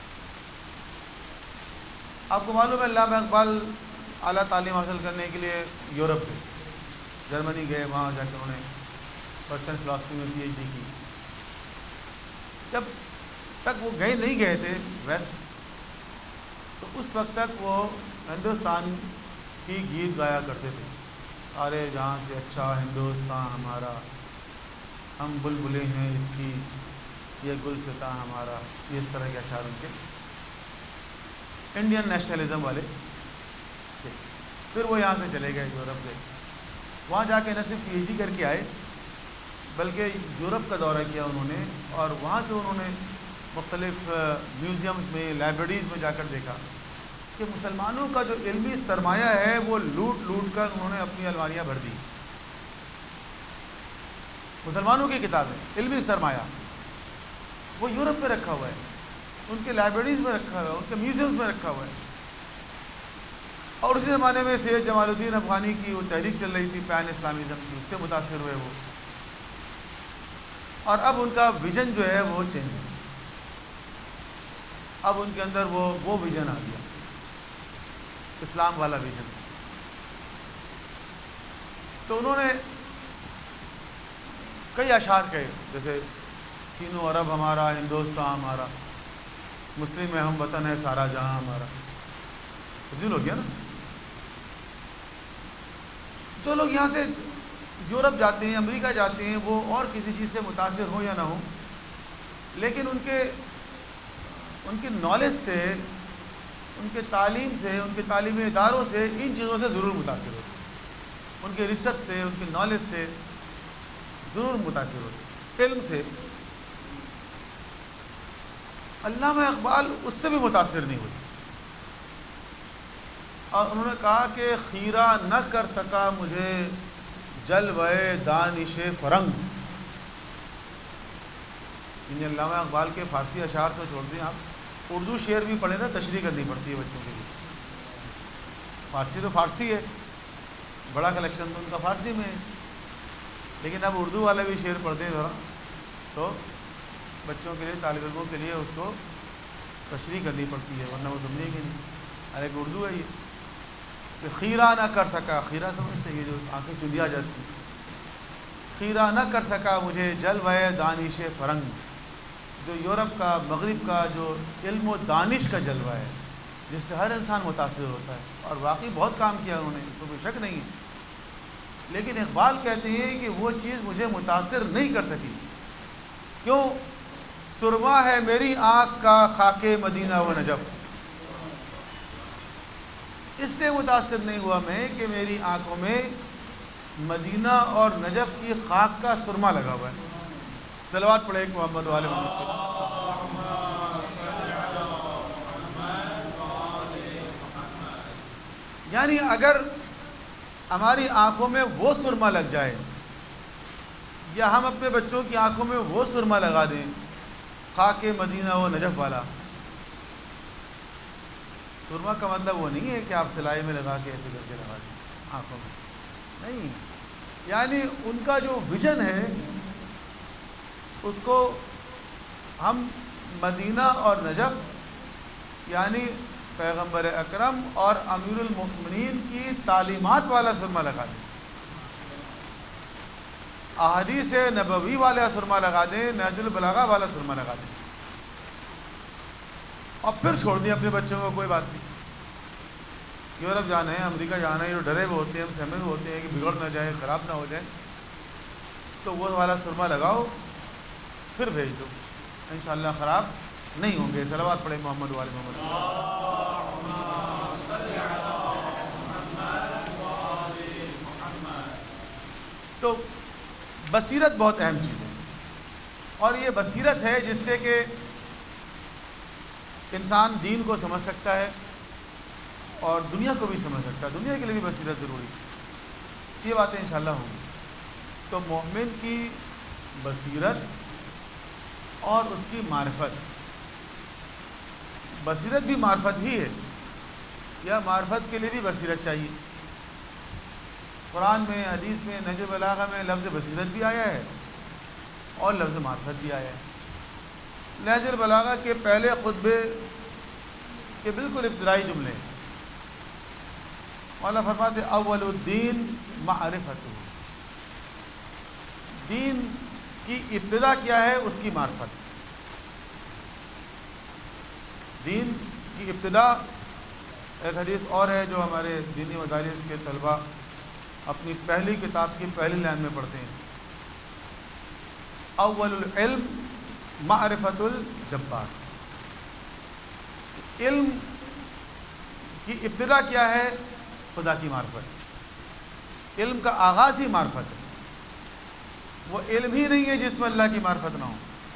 آپ کو معلوم ہے علامہ اقبال اعلیٰ تعلیم حاصل کرنے کے لیے یورپ گئے، جرمنی گئے، وہاں جا کے انہوں نے پرشین فلاسفی میں پی ایچ ڈی کی۔ جب تک وہ نہیں گئے تھے ویسٹ، تو اس وقت تک وہ ہندوستان کی گیت گایا کرتے تھے، سارے جہاں سے اچھا ہندوستان ہمارا، ہم بلبلیں ہیں اس کی، یہ گلستاں ہمارا، یہ اس طرح کے اشعار ان کے انڈین نیشنلزم والے تھے۔ پھر وہ یہاں سے چلے گئے، یورپ گئے، وہاں جا کے نہ صرف پی ایچ ڈی کر کے آئے بلکہ یورپ کا دورہ کیا انہوں نے، اور وہاں جو انہوں نے مختلف میوزیمز میں، لائبریریز میں جا کر دیکھا کہ مسلمانوں کا جو علمی سرمایہ ہے وہ لوٹ لوٹ کر انہوں نے اپنی الماریاں بھر دی۔ مسلمانوں کی کتابیں، علمی سرمایہ وہ یورپ میں رکھا ہوا ہے، ان کے لائبریریز میں رکھا ہوا ہے، ان کے میوزیمز میں رکھا ہوا ہے۔ اور اسی زمانے میں سید جمال الدین افغانی کی وہ تحریک چل رہی تھی پین اسلامزم کی، اس سے متاثر ہوئے وہ، اور اب ان کا ویژن جو ہے وہ چینج ہے، اب ان کے اندر وہ ویژن آ گیا، اسلام والا ویژن۔ تو انہوں نے کئی اشعار کہے، جیسے چین و عرب ہمارا، ہندوستان ہمارا، مسلم ہے ہم وطن ہے سارا جہاں ہمارا۔ تبدیل ہو گیا نا۔ جو لوگ یہاں سے یورپ جاتے ہیں، امریکہ جاتے ہیں، وہ اور کسی چیز سے متاثر ہو یا نہ ہو، لیکن ان کی نالج سے، ان کے تعلیم سے، ان کے تعلیمی اداروں سے، ان چیزوں سے ضرور متاثر ہوتے ہیں، ان کے ریسرچ سے، ان کی نالج سے ضرور متاثر ہوتے ہیں، علم سے۔ علامہ اقبال اس سے بھی متاثر نہیں ہوئے، اور انہوں نے کہا کہ خیرہ نہ کر سکا مجھے جلوہ دانش فرنگ۔ یعنی علامہ اقبال کے فارسی اشعار تو چھوڑ دیں آپ، اردو شعر بھی پڑھیں نا، تشریح کرنی پڑتی ہے بچوں کے لیے۔ فارسی تو فارسی ہے، بڑا کلیکشن تو ان کا فارسی میں ہے، لیکن اب اردو والے بھی شعر پڑھتے ہیں ذرا، تو بچوں کے لیے، طالب علموں کے لیے اس کو تشریح کرنی پڑتی ہے، ورنہ وہ سمجھیں گے نہیں۔ ارے کہ اردو ہے یہ کہ خیرہ نہ کر سکا، خیرہ سمجھتے ہیں یہ جو آنکھیں چندیا جاتی، خیرہ نہ کر سکا مجھے جلوہ دانش فرنگ، جو یورپ کا، مغرب کا جو علم و دانش کا جلوہ ہے، جس سے ہر انسان متاثر ہوتا ہے، اور واقعی بہت کام کیا انہوں نے، تو کوئی شک نہیں ہے۔ لیکن اقبال کہتے ہیں کہ وہ چیز مجھے متاثر نہیں کر سکی، کیوں؟ سرما ہے میری آنکھ کا خاک مدینہ و نجف۔ اس لیے متاثر نہیں ہوا میں کہ میری آنکھوں میں مدینہ اور نجف کی خاک کا سرما لگا ہوا ہے۔ صلوات پڑھے محمد والے محمد۔ یعنی اگر ہماری آنکھوں میں وہ سرما لگ جائے، یا ہم اپنے بچوں کی آنکھوں میں وہ سرما لگا دیں خاک مدینہ و نجف والا، سرما کا مطلب وہ نہیں ہے کہ آپ سلائی میں لگا کے ایسے کر کے لگا دیں آنکھوں میں، نہیں، یعنی ان کا جو ویژن ہے اس کو ہم مدینہ اور نجف، یعنی پیغمبر اکرم اور امیر المؤمنین کی تعلیمات والا سرما لگا دیں، احادیث نبوی والا سرما لگا دیں، نہج البلاغہ والا سرما لگا دیں، اور پھر چھوڑ دیں اپنے بچوں کو، کوئی بات نہیں، یورپ جانا ہے، امریکہ جانا ہے، جو ڈرے ہوئے ہوتے ہیں، ہم سہمے ہوئے ہوتے ہیں کہ بگڑ نہ جائے، خراب نہ ہو جائے، تو وہ والا سرما لگاؤ پھر بھیج دو، انشاءاللہ خراب نہیں ہوں گے۔ صلوات پڑھیں محمد وآل محمد۔ تو بصیرت بہت اہم چیز ہے، اور یہ بصیرت ہے جس سے کہ انسان دین کو سمجھ سکتا ہے اور دنیا کو بھی سمجھ سکتا ہے، دنیا کے لیے بھی بصیرت ضروری ہے۔ یہ باتیں انشاءاللہ ہوں گی۔ تو مومن کی بصیرت اور اس کی معرفت، بصیرت بھی معرفت ہی ہے، یا معرفت کے لیے بھی بصیرت چاہیے؟ قرآن میں، حدیث میں، نہج البلاغہ میں لفظ بصیرت بھی آیا ہے اور لفظ معرفت بھی آیا ہے۔ نہج البلاغہ کے پہلے خطبے کے بالکل ابتدائی جملے، مولانا فرماتے اول الدین معرفت، دین کی ابتدا کیا ہے؟ اس کی معرفت۔ دین کی ابتدا، ایک حدیث اور ہے جو ہمارے دینی مدارس کے طلباء اپنی پہلی کتاب کی پہلی لائن میں پڑھتے ہیں، اول العلم معرفت الجبار۔ علم کی ابتدا کیا ہے؟ خدا کی معرفت۔ علم کا آغاز ہی معرفت ہے، وہ علم ہی نہیں ہے جس میں اللہ کی معرفت نہ ہو۔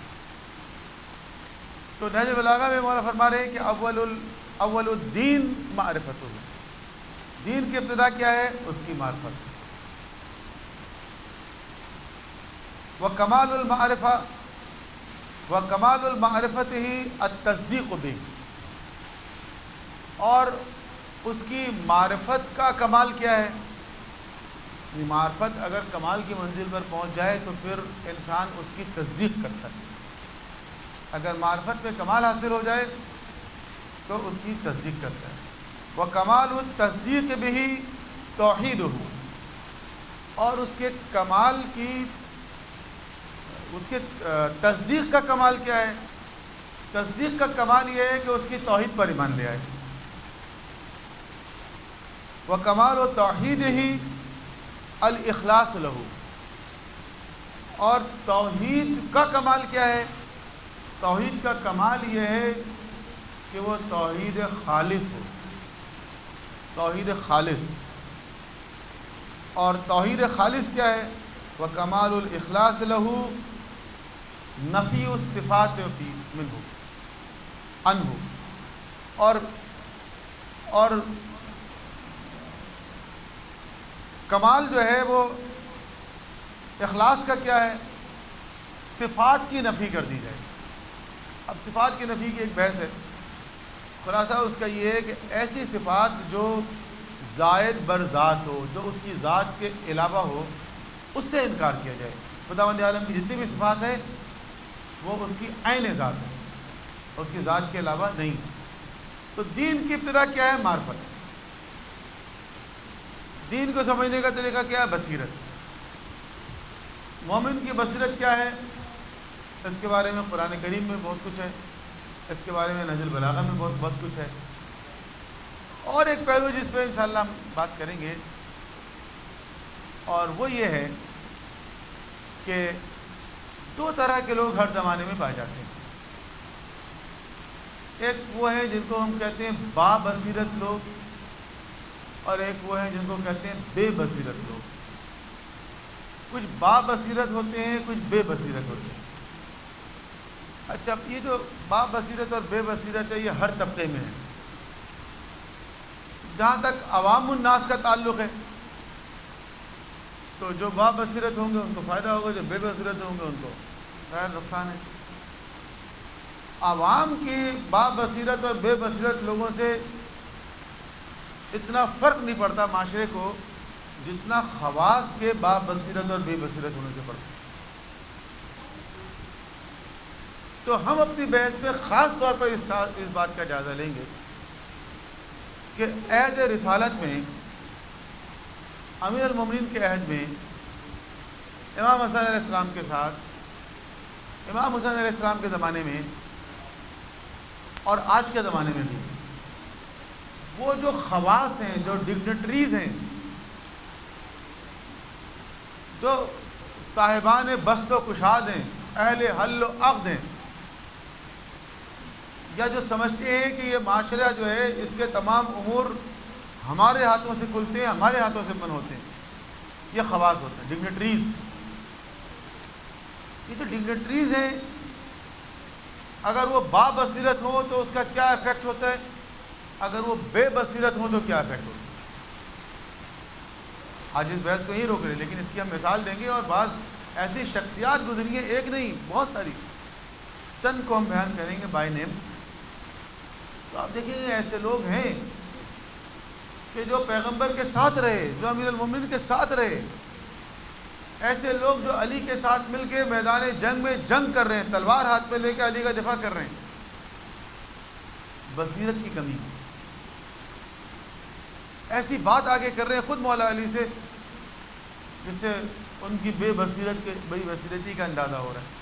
تو نہج البلاغہ میں مولانا فرما رہے ہیں کہ اول الدین معرفت، دین کی ابتدا کیا ہے؟ اس کی معرفت۔ وکمال المعرفہ، وکمال المعرفت ہی التصدیق بہ، اور اس کی معرفت کا کمال کیا ہے؟ معرفت اگر کمال کی منزل پر پہنچ جائے تو پھر انسان اس کی تصدیق کرتا ہے، اگر معرفت میں کمال حاصل ہو جائے تو اس کی تصدیق کرتا ہے۔ وکمال التصدیق بہ توحیدہ، اور اس کے کمال کی، اس کے تصدیق کا کمال کیا ہے؟ تصدیق کا کمال یہ ہے کہ اس کی توحید پر ایمان لے آئے۔ وکمال و توحید ہی الاخلاص لہو، اور توحید کا کمال کیا ہے؟ توحید کا کمال یہ ہے کہ وہ توحید خالص ہو، توحید خالص۔ اور توحید خالص کیا ہے؟ وکمال الاخلاص لہو نفی الصفات منہ عنہ، اور کمال جو ہے وہ اخلاص کا کیا ہے؟ صفات کی نفی کر دی جائے۔ اب صفات کی نفی کی ایک بحث ہے، خلاصہ اس کا یہ ہے کہ ایسی صفات جو زائد بر ذات ہو، جو اس کی ذات کے علاوہ ہو، اس سے انکار کیا جائے۔ خداوند عالم کی جتنی بھی صفات ہیں وہ اس کی عین ذات ہے، اس کی ذات کے علاوہ نہیں۔ تو دین کی ابتدا کیا ہے؟ معرفت۔ دین کو سمجھنے کا طریقہ کیا ہے؟ بصیرت۔ مومن کی بصیرت کیا ہے؟ اس کے بارے میں قرآن کریم میں بہت کچھ ہے، اس کے بارے میں نہج البلاغہ میں بہت کچھ ہے، اور ایک پہلو جس پہ انشاءاللہ ہم بات کریں گے، اور وہ یہ ہے کہ دو طرح کے لوگ ہر زمانے میں پائے جاتے ہیں۔ ایک وہ ہیں جن کو ہم کہتے ہیں با بصیرت لوگ، اور ایک وہ ہیں جن کو کہتے ہیں بے بصیرت لوگ۔ کچھ با بصیرت ہوتے ہیں، کچھ بے بصیرت ہوتے ہیں۔ اچھا، یہ جو با بصیرت اور بے بصیرت ہے یہ ہر طبقے میں ہے۔ جہاں تک عوام الناس کا تعلق ہے تو جو با بصیرت ہوں گے ان کو فائدہ ہوگا، جو بے بصیرت ہوں گے ان کو غیر نقصان ہے۔ عوام کی با بصیرت اور بے بصیرت لوگوں سے اتنا فرق نہیں پڑتا معاشرے کو جتنا خواص کے با بصیرت اور بے بصیرت ہونے سے پڑتا ہے۔ تو ہم اپنی بحث پہ خاص طور پر اس بات کا جائزہ لیں گے کہ عہد رسالت میں، امیر المومنین کے عہد میں امام حسن علیہ السلام کے ساتھ، امام حسین علیہ السلام کے زمانے میں اور آج کے زمانے میں بھی وہ جو خواص ہیں، جو ڈگنیٹریز ہیں، جو صاحبان بسط و کشاد ہیں، اہل حل و عقد ہیں، یا جو سمجھتے ہیں کہ یہ معاشرہ جو ہے اس کے تمام امور ہمارے ہاتھوں سے کھلتے ہیں، ہمارے ہاتھوں سے بند ہوتے ہیں، یہ خواص ہوتے ہیں، ڈگنیٹریز۔ یہ جو ڈگنیٹریز ہیں، اگر وہ با بصیرت ہوں تو اس کا کیا ایفیکٹ ہوتا ہے، اگر وہ بے بصیرت ہوں تو کیا ایفیکٹ ہوتا ہے۔ آج اس بحث کو یہیں روک رہے، لیکن اس کی ہم مثال دیں گے، اور بعض ایسی شخصیات گزری ہیں، ایک نہیں بہت ساری، چند کو ہم بیان کریں گے بائی نیم۔ تو آپ دیکھیں گے ایسے لوگ ہیں کہ جو پیغمبر کے ساتھ رہے، جو امیر المومنین کے ساتھ رہے، ایسے لوگ جو علی کے ساتھ مل کے میدان جنگ میں جنگ کر رہے ہیں، تلوار ہاتھ میں لے کے علی کا دفاع کر رہے ہیں۔ بصیرت کی کمی، ایسی بات آگے کر رہے ہیں خود مولا علی سے جس سے ان کی بے بصیرتی کا اندازہ ہو رہا ہے۔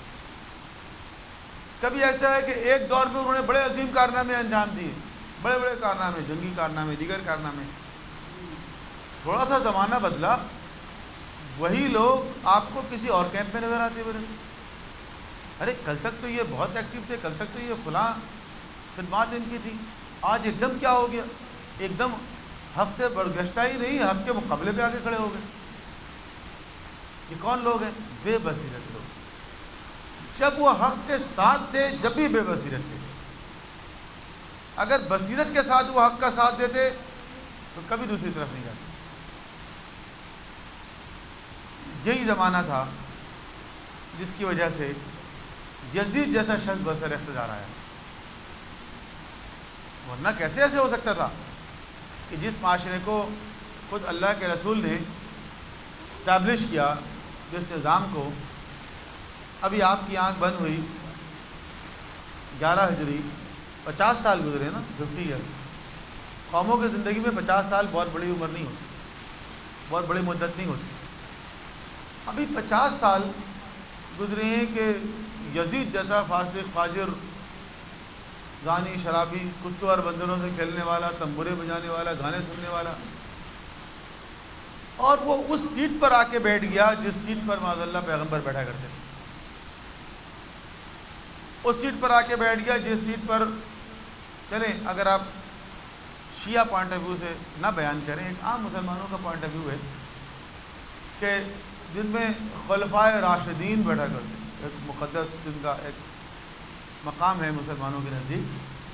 کبھی ایسا ہے کہ ایک دور میں انہوں نے بڑے عظیم کارنامے انجام دیے، بڑے بڑے کارنامے، جنگی کارنامے، دیگر کارنامے۔ تھوڑا سا زمانہ بدلا، وہی لوگ آپ کو کسی اور کیمپ میں نظر آتے بنے، ارے کل تک تو یہ بہت ایکٹیو تھے، کل تک تو یہ فلاں خدمات ان کی تھی، آج ایک دم کیا ہو گیا، ایک دم حق سے برگشتہ ہی نہیں، حق کے مقابلے پہ آ کے کھڑے ہو گئے۔ یہ کون لوگ ہیں؟ بے بصیرت لوگ۔ جب وہ حق کے ساتھ تھے جب بھی بے بصیرت تھے، اگر بصیرت کے ساتھ وہ حق کا ساتھ دیتے تو کبھی دوسری طرف نہیں جاتے۔ یہی زمانہ تھا جس کی وجہ سے یزید جیسا شخص برسر اقتدار آیا، ورنہ کیسے ایسے ہو سکتا تھا کہ جس معاشرے کو خود اللہ کے رسول نے اسٹیبلش کیا، جس نظام کو ابھی آپ کی آنکھ بند ہوئی 11 ہجری، 50 سال گزرے نا، 50 ایئرس۔ قوموں کی زندگی میں 50 سال بہت بڑی عمر نہیں ہوتی، بہت بڑی مدت نہیں ہوتی۔ ابھی 50 سال گزرے ہیں کہ یزید جیسا فاسق، فاجر، زانی، شرابی، کتوں اور بندروں سے کھیلنے والا، تنبورے بجانے والا، گانے سننے والا، اور وہ اس سیٹ پر آ کے بیٹھ گیا جس سیٹ پر معاذ اللہ پیغمبر بیٹھا کرتے تھے، اس سیٹ پر آ کے بیٹھ گیا جس سیٹ پر، چلیں اگر آپ شیعہ پوائنٹ آف ویو سے نہ بیان کریں، ایک عام مسلمانوں کا پوائنٹ آف ویو ہے کہ جن میں خلفائے راشدین بیٹھا کرتے ہیں، ایک مقدس جن کا ایک مقام ہے مسلمانوں کے نزدیک،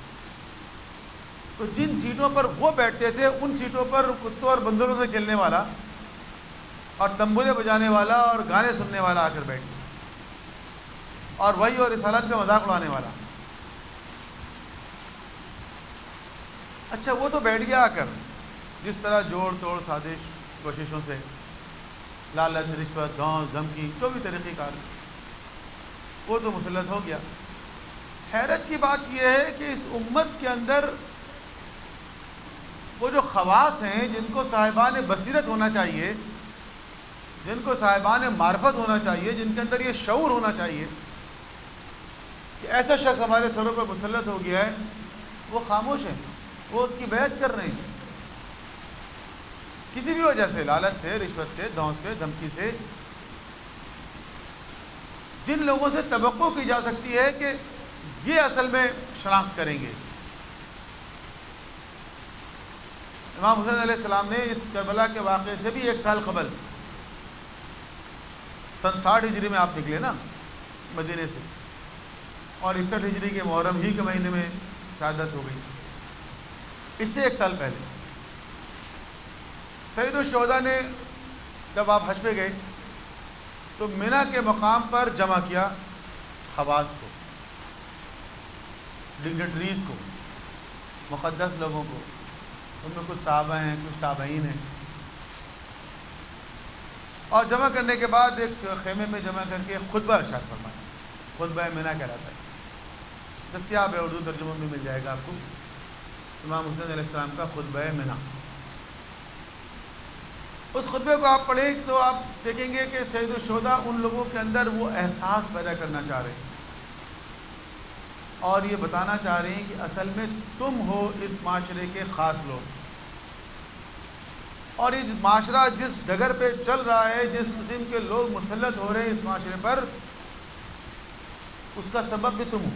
تو جن سیٹوں پر وہ بیٹھتے تھے ان سیٹوں پر کتوں اور بندروں سے کھیلنے والا اور تنبورے بجانے والا اور گانے سننے والا آ کر بیٹھ گیا، اور وہی اور رسالت کا مذاق اڑانے والا۔ اچھا وہ تو بیٹھ گیا آ کر، جس طرح جوڑ توڑ سازش کوششوں سے لالچ، رشوت، دھونس، دھمکی، جو بھی طریقہ کار، وہ تو مسلط ہو گیا۔ حیرت کی بات یہ ہے کہ اس امت کے اندر وہ جو خواص ہیں جن کو صاحبان بصیرت ہونا چاہیے، جن کو صاحبان معرفت ہونا چاہیے، جن کے اندر یہ شعور ہونا چاہیے کہ ایسا شخص ہمارے سروں پر مسلط ہو گیا ہے، وہ خاموش ہیں، وہ اس کی بیعت کر رہے ہیں، کسی بھی وجہ سے، لالچ سے، رشوت سے، دھونس سے، دھمکی سے۔ جن لوگوں سے توقع کی جا سکتی ہے کہ یہ اصل میں شناخت کریں گے۔ امام حسین علیہ السلام نے اس کربلا کے واقعے سے بھی 1 سال قبل، سن 60 ہجری میں آپ نکلے نا مدینے سے، اور 61 ہجری کے محرم ہی کے مہینے میں شہادت ہو گئی۔ اس سے 1 سال پہلے سید الشہداء نے جب آپ حج پہ گئے تو مینا کے مقام پر جمع کیا خواص کو، ڈگنیٹریز کو، مقدس لوگوں کو، ان میں کچھ صحابہ ہیں، کچھ تابعین ہیں، اور جمع کرنے کے بعد ایک خیمے میں جمع کر کے خطبہ ارشاد فرمایا۔ خطبہ مینا کہلاتا ہے، دستیاب ہے، اردو ترجمہ میں مل جائے گا آپ کو۔ امام حسین علیہ السلام کا خطبہ منع. اس خطبے کو آپ پڑھیں تو آپ دیکھیں گے کہ سید الشہداء ان لوگوں کے اندر وہ احساس پیدا کرنا چاہ رہے ہیں اور یہ بتانا چاہ رہے ہیں کہ اصل میں تم ہو اس معاشرے کے خاص لوگ، اور یہ معاشرہ جس ڈگر پہ چل رہا ہے، جس قسم کے لوگ مسلط ہو رہے ہیں اس معاشرے پر، اس کا سبب بھی تم ہو،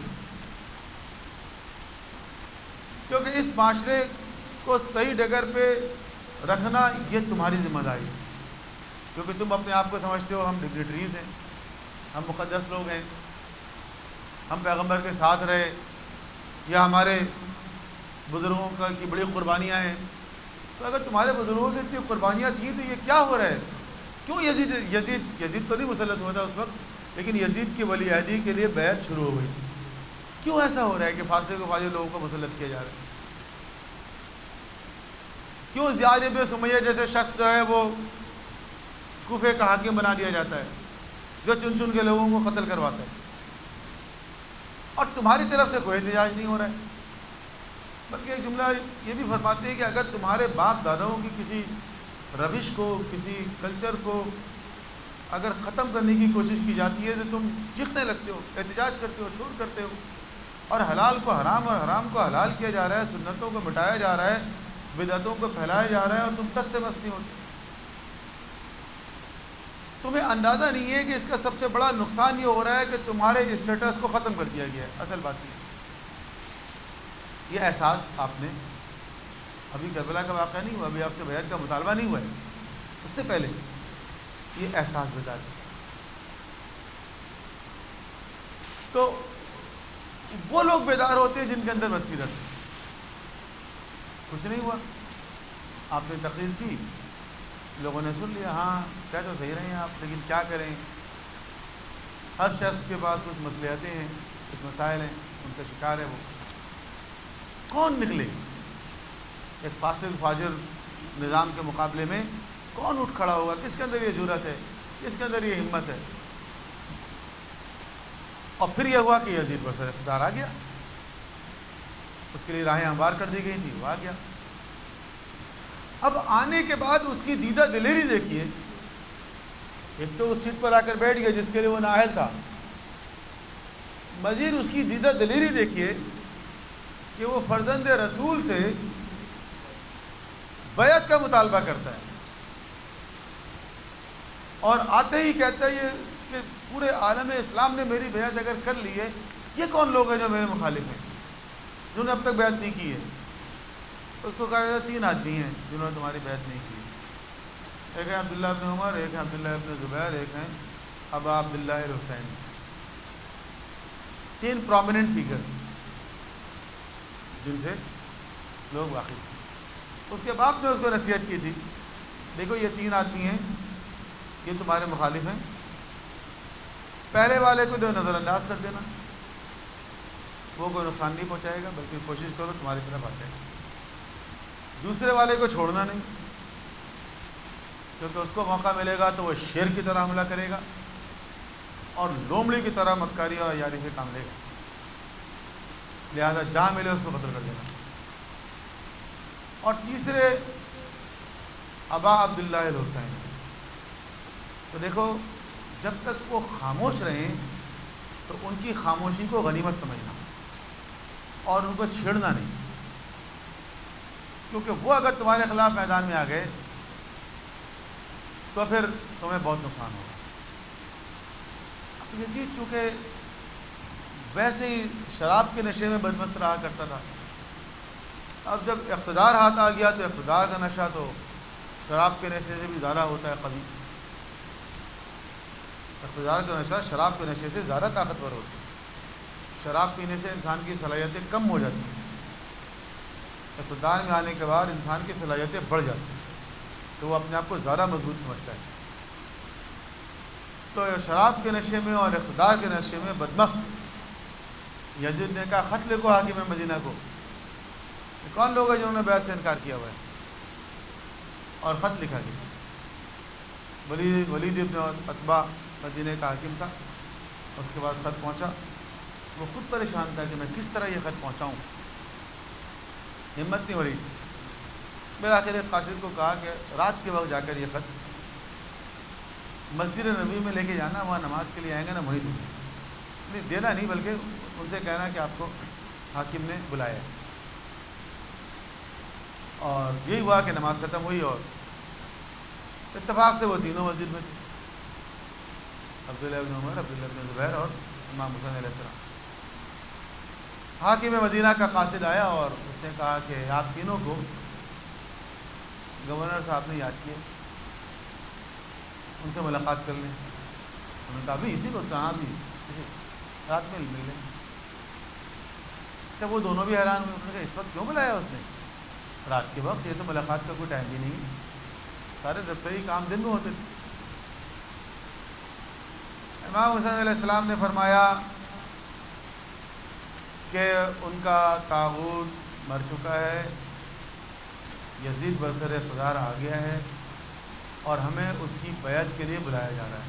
کیونکہ اس معاشرے کو صحیح ڈگر پہ رکھنا یہ تمہاری ذمہ داری ہے. کیونکہ تم اپنے آپ کو سمجھتے ہو ہم ڈگنیٹریز ہیں، ہم مقدس لوگ ہیں، ہم پیغمبر کے ساتھ رہے، یا ہمارے بزرگوں کی بڑی قربانیاں ہیں. تو اگر تمہارے بزرگوں کی اتنی قربانیاں تھیں تو یہ کیا ہو رہا ہے؟ کیوں یزید تو نہیں مسلط ہوا تھا اس وقت، لیکن یزید کی ولی عہدی کے لیے بیعت شروع ہو گئی. کیوں ایسا ہو رہا ہے کہ فاسق و فاجر لوگوں کو مسلط کیا جا رہا ہے؟ کیوں زیاد ابن سمیہ جیسے شخص جو ہے وہ کوفے کا حاکم بنا دیا جاتا ہے، جو چن چن کے لوگوں کو قتل کرواتا ہے، اور تمہاری طرف سے کوئی احتجاج نہیں ہو رہا ہے؟ بلکہ ایک جملہ یہ بھی فرماتے ہیں کہ اگر تمہارے باپ داداؤں کی کسی روش کو، کسی کلچر کو اگر ختم کرنے کی کوشش کی جاتی ہے تو تم چیخنے لگتے ہو، احتجاج کرتے ہو، شور کرتے ہو، اور حلال کو حرام اور حرام کو حلال کیا جا رہا ہے، سنتوں کو مٹایا جا رہا ہے، بدعتوں کو پھیلایا جا رہا ہے، اور تم ٹس سے مس نہیں ہوتے. تمہیں اندازہ نہیں ہے کہ اس کا سب سے بڑا نقصان یہ ہو رہا ہے کہ تمہارے اسٹیٹس کو ختم کر دیا گیا ہے. اصل بات یہ احساس آپ نے ابھی کربلا کا واقعہ نہیں ہوا، ابھی آپ کے بیعت کا مطالبہ نہیں ہوا ہے، اس سے پہلے یہ احساس بیدار ہے. تو وہ لوگ بیدار ہوتے ہیں جن کے اندر بصیرت ہے. کچھ نہیں ہوا، آپ نے تقریر کی، لوگوں نے سن لیا، ہاں کہہ تو صحیح رہے ہیں آپ، لیکن کیا کریں، ہر شخص کے پاس کچھ مصلحتیں ہیں، کچھ مسائل ہیں، ان کا شکار ہے وہ. کون نکلے ایک فاسق فاجر نظام کے مقابلے میں؟ کون اٹھ کھڑا ہوگا؟ کس کے اندر یہ جرأت ہے، کس کے اندر یہ ہمت ہے؟ اور پھر یہ ہوا کہ یزید برسر اقتدار آ گیا، اس کے لیے راہیں ہموار کر دی گئی تھی، وہ آ گیا. اب آنے کے بعد اس کی دیدہ دلیری دیکھیے. ایک تو اس سیٹ پر آ کر بیٹھ گیا جس کے لیے وہ نااہل تھا، مزید اس کی دیدہ دلیری دیکھیے کہ وہ فرزند رسول سے بیعت کا مطالبہ کرتا ہے، اور آتے ہی کہتا ہے یہ کہ پورے عالم اسلام نے میری بیعت اگر کر لی ہے، یہ کون لوگ ہیں جو میرے مخالف ہیں، جنہوں نے اب تک بیعت نہیں کی ہے؟ اس کو کہا جاتا ہے 3 آدمی ہیں جنہوں نے تمہاری بیعت نہیں کی. ایک ہے عبداللہ ابن عمر، ایک ہے عبداللہ ابن زبیر، ایک ہیں ابا عبداللہ الحسین. 3 پرومیننٹ فیگرز جن سے لوگ واقف ہیں. اس کے باپ نے اس کو نصیحت کی تھی، دیکھو یہ 3 آدمی ہیں، یہ تمہارے مخالف ہیں، پہلے والے کو نظر انداز کر دینا، وہ کوئی نقصان نہیں پہنچائے گا، بلکہ کوشش کرو تمہاری طرف آ جائے. دوسرے والے کو چھوڑنا نہیں، کیونکہ اس کو موقع ملے گا تو وہ شیر کی طرح حملہ کرے گا اور لومڑی کی طرح مکاری اور یاری سے کام لے گا، لہذا جہاں ملے اس کو قتل کر دینا. اور تیسرے ابا عبداللہ الحسین. تو دیکھو جب تک وہ خاموش رہیں تو ان کی خاموشی کو غنیمت سمجھنا اور ان کو چھیڑنا نہیں، کیونکہ وہ اگر تمہارے خلاف میدان میں آ گئے تو پھر تمہیں بہت نقصان ہوگا. اب یزید چونکہ ویسے ہی شراب کے نشے میں بدمست رہا کرتا تھا، اب جب اقتدار ہاتھ آ گیا تو اقتدار کا نشہ تو شراب کے نشے سے بھی زیادہ ہوتا ہے. کبھی اقتدار کا نشہ شراب کے نشے سے زیادہ طاقتور ہوتا ہے. شراب پینے سے انسان کی صلاحیتیں کم ہو جاتی ہیں، اقتدار میں آنے کے بعد انسان کی صلاحیتیں بڑھ جاتی ہیں، تو وہ اپنے آپ کو زیادہ مضبوط سمجھتا ہے. تو شراب کے نشے میں اور اقتدار کے نشے میں بدمست یزید نے کہا خط لکھو حاکم مدینہ کو. کون لوگ ہیں جنہوں نے بیعت سے انکار کیا ہوا ہے؟ اور خط لکھا گیا. ولید ابن عتبہ مدینہ کا حاکم تھا. اس کے بعد خط پہنچا، وہ خود پریشان تھا کہ میں کس طرح یہ خط پہنچاؤں. ہمت نہیں ہو رہی. بالآخر ایک قاصد کو کہا کہ رات کے وقت جا کر یہ خط مسجد نبوی میں لے کے جانا, وہاں نماز کے لیے آئیں گے نا وہیں دوں. نہیں دینا نہیں, بلکہ ان سے کہنا کہ آپ کو حاکم نے بلایا. اور یہی ہوا کہ نماز ختم ہوئی اور اتفاق سے وہ تینوں مسجد میں تھے, عبداللہ بن عمر, عبداللہ بن زبیر اور امام حسین علیہ السلام. حاکم مدینہ کا قاصد آیا اور اس نے کہا کہ آپ تینوں کو گورنر صاحب نے یاد کیا, ان سے ملاقات کر لیں. انہوں نے کہا ابھی اسی وقت, کہاں بھی اسی رات میں مل لیں. جب وہ دونوں بھی حیران ہوئے, انہوں نے کہا اس وقت کیوں بلایا اس نے رات کے وقت, یہ تو ملاقات کا کوئی ٹائم بھی نہیں ہے, سارے دفتری کام دن میں ہوتے تھے. امام حسین علیہ السلام نے فرمایا کہ ان کا طاغوت مر چکا ہے, یزید برسر اقتدار آ گیا ہے اور ہمیں اس کی بیعت کے لیے بلایا جا رہا ہے.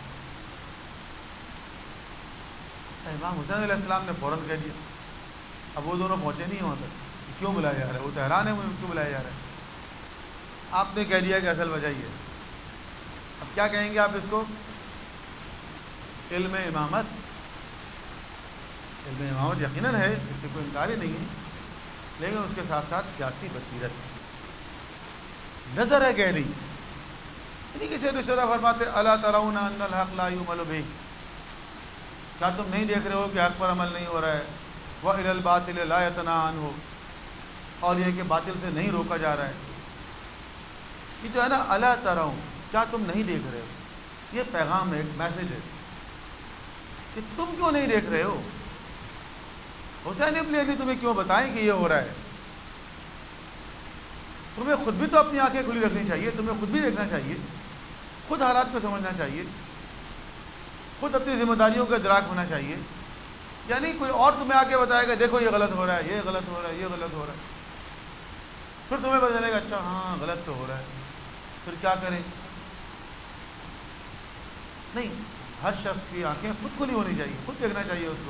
امام حسین علیہ السلام نے فوراً کہہ دیا. اب وہ دونوں پہنچے نہیں وہاں تک, کیوں بلایا جا رہا ہے, وہ تو حیران ہے مجھے کیوں بلایا جا رہا ہے. آپ نے کہہ دیا کہ اصل وجہ یہ ہے. اب کیا کہیں گے آپ اس کو؟ علم امامت. علم امامت یقیناً ہے, اس سے کوئی انکار ہی نہیں ہے, لیکن اس کے ساتھ ساتھ سیاسی بصیرت, نظر ہے گہری. انہیں کسی دوسرا فرماتے الا ترون ان الحق لا یعمل بہ, کیا تم نہیں دیکھ رہے ہو کہ حق پر عمل نہیں ہو رہا ہے, وَإِلَى الْبَاطِلِ لَا يَتَنَاهَ عَنْهُ, اور یہ کہ باطل سے نہیں روکا جا رہا ہے. یہ جو ہے نا الا ترون, کیا تم نہیں دیکھ رہے ہو, یہ پیغام ہے, ایک میسج ہے کہ تم کیوں نہیں دیکھ رہے ہو. حسین ابن علی تمہیں کیوں بتائیں کہ یہ ہو رہا ہے. تمہیں خود بھی تو اپنی آنکھیں کھلی رکھنی چاہیے, تمہیں خود بھی دیکھنا چاہیے, خود حالات کو سمجھنا چاہیے, خود اپنی ذمہ داریوں کا ادراک ہونا چاہیے. یعنی کوئی اور تمہیں آ کے بتائے گا دیکھو یہ غلط ہو رہا ہے, یہ غلط ہو رہا ہے, یہ غلط ہو رہا ہے, پھر تمہیں پتہ چلے گا اچھا ہاں غلط تو ہو رہا ہے, پھر کیا کریں. نہیں, ہر شخص کی آنکھیں خود کھلی ہونی چاہیے, خود دیکھنا چاہیے اس کو.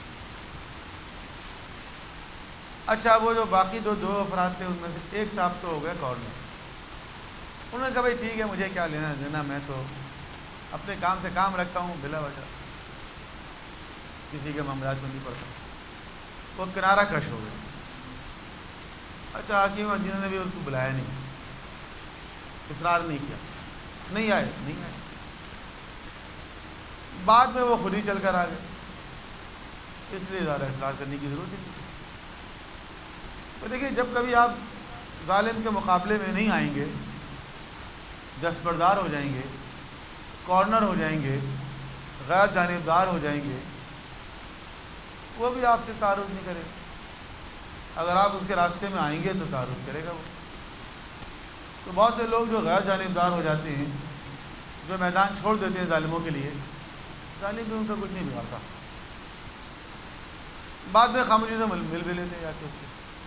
اچھا وہ جو باقی دو افراد تھے ان میں سے ایک صاحب تو ہو گئے کارنر. انہوں نے کہا بھائی ٹھیک ہے, مجھے کیا لینا دینا, میں تو اپنے کام سے کام رکھتا ہوں, بلا وجہ کسی کے معاملات میں نہیں پڑتا. وہ کنارہ کش ہو گئے. اچھا حاکم مدینہ نے بھی اس کو بلایا نہیں, اصرار نہیں کیا, نہیں آئے. بعد میں وہ خود ہی چل کر آ گئے, اس لیے زیادہ اصرار کرنے کی ضرورت نہیں. تو دیکھیے جب کبھی آپ ظالم کے مقابلے میں نہیں آئیں گے, دستبردار ہو جائیں گے, کارنر ہو جائیں گے, غیر جانبدار ہو جائیں گے, وہ بھی آپ سے تعارض نہیں کرے. اگر آپ اس کے راستے میں آئیں گے تو تعارض کرے گا وہ. تو بہت سے لوگ جو غیر جانبدار ہو جاتے ہیں, جو میدان چھوڑ دیتے ہیں ظالموں کے لیے, ظالم بھی ان کا کچھ نہیں بگاڑتا, بعد میں خاموشی سے مل بھی لیتے جا کے اس سے.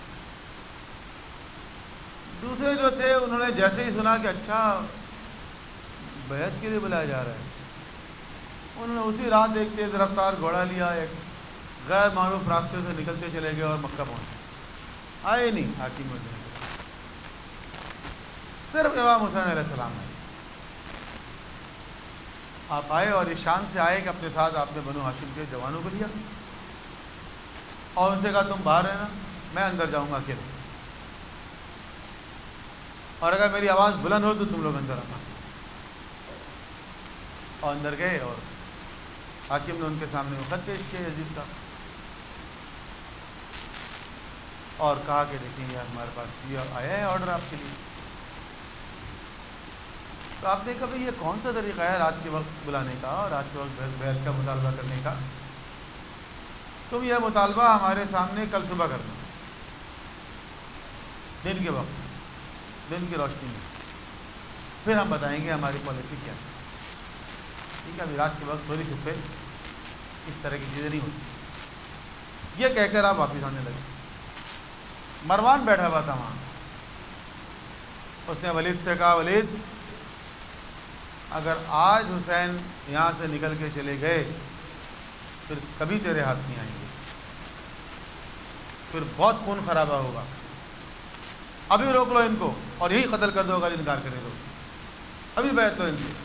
دوسرے جو تھے انہوں نے جیسے ہی سنا کہ اچھا بیعت کے لیے بلایا جا رہا ہے, انہوں نے اسی رات ایک تیز رفتار گھوڑا لیا, ایک غیر معروف راستے سے نکلتے چلے گئے اور مکہ پہنچے. آئے نہیں حاکم مدینہ, صرف امام حسین علیہ السلام آئے. آپ آئے اور اس شان سے آئے کہ اپنے ساتھ آپ نے بنو ہاشم کے جوانوں کو لیا اور ان سے کہا تم باہر رہنا, میں اندر جاؤں گا اکیلے, اور اگر میری آواز بلند ہو تو تم لوگ اندر آنا. اور اندر گئے اور حاکم نے ان کے سامنے وہ خط پیش کیا یزید کا, اور کہا کہ دیکھیں یہ ہمارے پاس یہ آیا ہے آرڈر آپ کے لیے. تو آپ نے کہا بھائی یہ کون سا طریقہ ہے رات کے وقت بلانے کا اور رات کے وقت بیعت کا مطالبہ کرنے کا. تم یہ مطالبہ ہمارے سامنے کل صبح کرنا, دن کے وقت, دن کی روشنی میں, پھر ہم بتائیں گے ہماری پالیسی کیا ہے. ٹھیک ہے, ابھی رات کے وقت چوری چھپے اس طرح کی چیزیں نہیں ہوتی. یہ کہہ کر آپ واپس آنے لگے. مروان بیٹھا ہوا تھا وہاں, اس نے ولید سے کہا ولید اگر آج حسین یہاں سے نکل کے چلے گئے پھر کبھی تیرے ہاتھ نہیں آئیں گے, پھر بہت خون خرابہ ہوگا. ابھی روک لو ان کو اور یہی قتل کر دو اگر انکار کرے تو، ابھی بیعت لو ان سے۔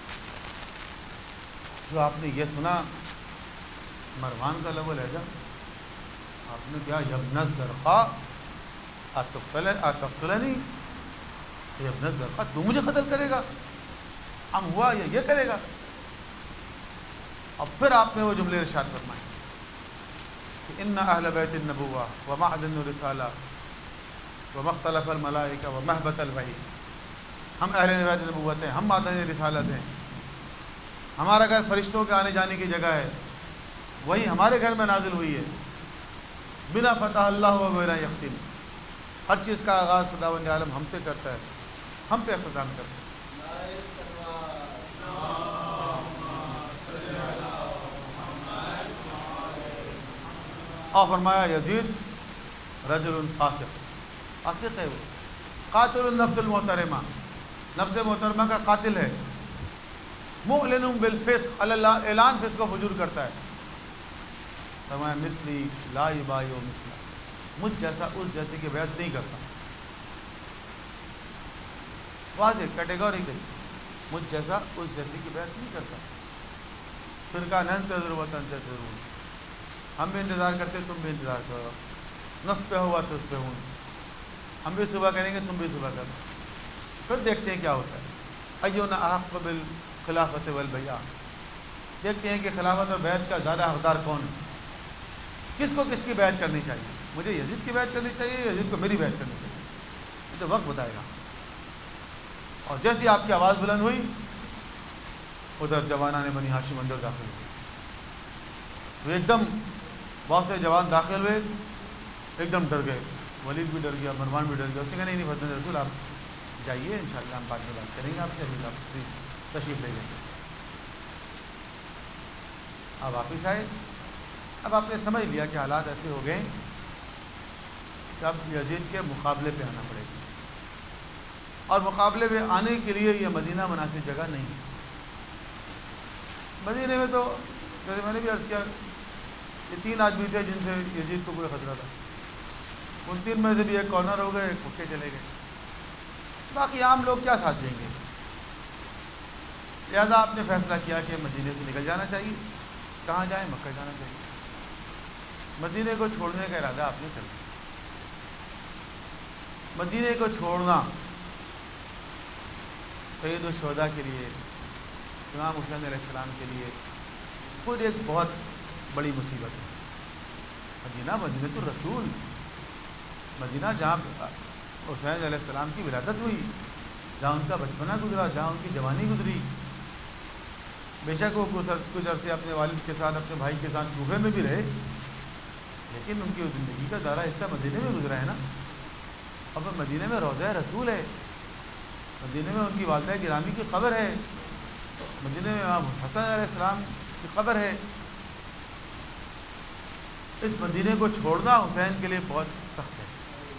جو آپ نے یہ سنا مروان کا لب و لہجہ، آپ نے کیا یبن الزرقاء اتقتلنی، یبن الزرقاء تو مجھے قتل کرے گا، ہم ہوا یہ کرے گا۔ اور پھر آپ نے وہ جملے ارشاد فرمائے کہ ان اہل بیت النبوہ ومعدن الرسالہ ومختلف الملائکہ ومہبت الوحی، ہم اہل بیت نبوت ہیں، ہم معدن رسالت ہیں، ہمارا گھر فرشتوں کے آنے جانے کی جگہ ہے، وہی ہمارے گھر میں نازل ہوئی ہے، بنا فتح اللہ و بنا یختم، ہر چیز کا آغاز خداوند عالم ہم سے کرتا ہے، ہم پہ اختتام کرتا ہے۔ اور فرمایا یزید رجل فاسق، فاسق ہے وہ، قاتل النفس المحترمہ، نفس محترمہ کا قاتل ہے، معلن بالفسق، اللہ اعلان فسق و فجور کرتا ہے۔ فرمایا مثلی لا یبایع مثلا، مجھ جیسا اس جیسے کی بیعت نہیں کرتا، واضح کیٹیگوری گئی، مجھ جیسا اس جیسے کی بیعت نہیں کرتا۔ پھر کہا ننتظر وتنتظرون، ہم بھی انتظار کرتے تم بھی انتظار کرو، نصف پہ ہوا تو اس پہ ہوں، ہم بھی صبح کریں گے تم بھی صبح کرو، پھر دیکھتے ہیں کیا ہوتا ہے۔ ایونا احق بالخلافت والبیعہ، دیکھتے ہیں کہ خلافت اور بیعت کا زیادہ حقدار کون ہے، کس کو کس کی بیعت کرنی چاہیے، مجھے یزید کی بیعت کرنی چاہیے، یزید کو میری بیعت کرنی چاہیے، یہ تو وقت بتائے گا۔ اور جیسی آپ کی آواز بلند ہوئی ادھر جوانان بنی ہاشم اندر داخل ہوئے، وہ ایک دم بہت سے جوان داخل ہوئے، ایک دم ڈر گئے، ولید بھی ڈر گیا، مروان بھی ڈر گیا، اس نے کہا نہیں فرزند رسول آپ جائیے، انشاءاللہ ہم بعد میں بات کریں گے آپ سے، ابھی آپ تشریف لے لیں گے۔ اب واپس آئے، اب آپ نے سمجھ لیا کہ حالات ایسے ہو گئے کہ اب یزید کے مقابلے پہ آنا پڑے گا، اور مقابلے پہ آنے کے لیے یہ مدینہ مناسب جگہ نہیں ہے۔ مدینے میں تو جیسے میں نے بھی عرض کیا، یہ 3 آدمی تھے جن سے یزید کو کوئی خطرہ تھا، ان 3 میں سے بھی ایک کارنر ہو گئے، ایک پکے چلے گئے، باقی عام لوگ کیا ساتھ دیں گے۔ لہٰذا آپ نے فیصلہ کیا کہ مدینے سے نکل جانا چاہیے۔ کہاں جائیں؟ مکہ جانا چاہیے۔ مدینے کو چھوڑنے کا ارادہ آپ نے کر لیا۔ مدینے کو چھوڑنا سید الشہداء کے لیے، امام حسین علیہ السلام کے لیے خود ایک بہت بڑی مصیبت ہے۔ مدینہ الرسول، مدینہ جہاں حسین علیہ السلام کی ولادت ہوئی، جہاں ان کا بچپنا گزرا، جہاں ان کی جوانی گزری۔ بے شک وہ کچھ عرصے اپنے والد کے ساتھ، اپنے بھائی کے ساتھ کوفے میں بھی رہے، لیکن ان کی زندگی کا زیادہ حصہ مدینے میں گزرا ہے نا۔ اب مدینے میں روضہ رسول ہے، مدینے میں ان کی والدہ گرامی کی قبر ہے، مدینے میں امام حسن علیہ السلام کی قبر ہے۔ اس مدینے کو چھوڑنا حسین کے لیے بہت سخت ہے،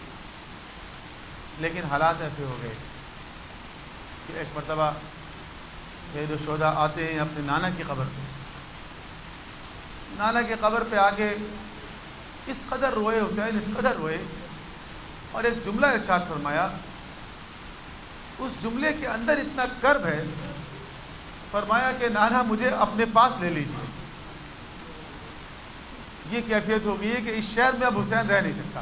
لیکن حالات ایسے ہو گئے کہ ایک مرتبہ سید الشہداء آتے ہیں اپنے نانا کی قبر پہ، نانا کی قبر پہ آ کے اس قدر روئے حسین، اس قدر روئے، اور ایک جملہ ارشاد فرمایا، اس جملے کے اندر اتنا کرب ہے، فرمایا کہ نانا مجھے اپنے پاس لے لیجیے۔ یہ کیفیت ہو گئی ہے کہ اس شہر میں اب حسین رہ نہیں سکتا،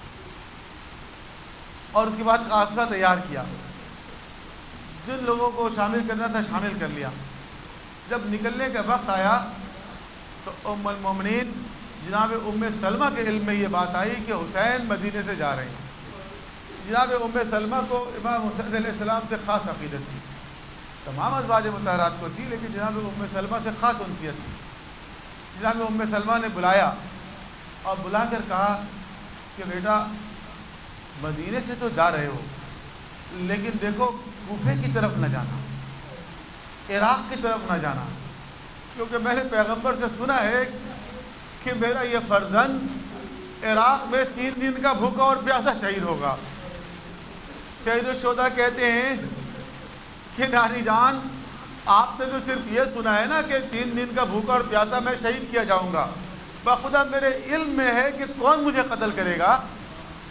اور اس کے بعد قافلہ تیار کیا، جن لوگوں کو شامل کرنا تھا شامل کر لیا۔ جب نکلنے کا وقت آیا تو ام المومنین جناب ام سلمہ کے علم میں یہ بات آئی کہ حسین مدینے سے جا رہے ہیں۔ جناب ام سلمہ کو امام حسین علیہ السلام سے خاص عقیدت تھی، تمام ازواج مطہرات کو تھی، لیکن جناب ام سلمہ سے خاص انسیت تھی۔ جناب ام سلمہ نے بلایا اور بلا کر کہا کہ بیٹا مدینے سے تو جا رہے ہو، لیکن دیکھو کوفے کی طرف نہ جانا، عراق کی طرف نہ جانا، کیونکہ میں نے پیغمبر سے سنا ہے کہ میرا یہ فرزند عراق میں 3 دن کا بھوکا اور پیاسا شہید ہوگا۔ سید الشہداء کہتے ہیں کہ نانی جان، آپ نے تو صرف یہ سنا ہے نا کہ 3 دن کا بھوکا اور پیاسا میں شہید کیا جاؤں گا، بخدا میرے علم میں ہے کہ کون مجھے قتل کرے گا،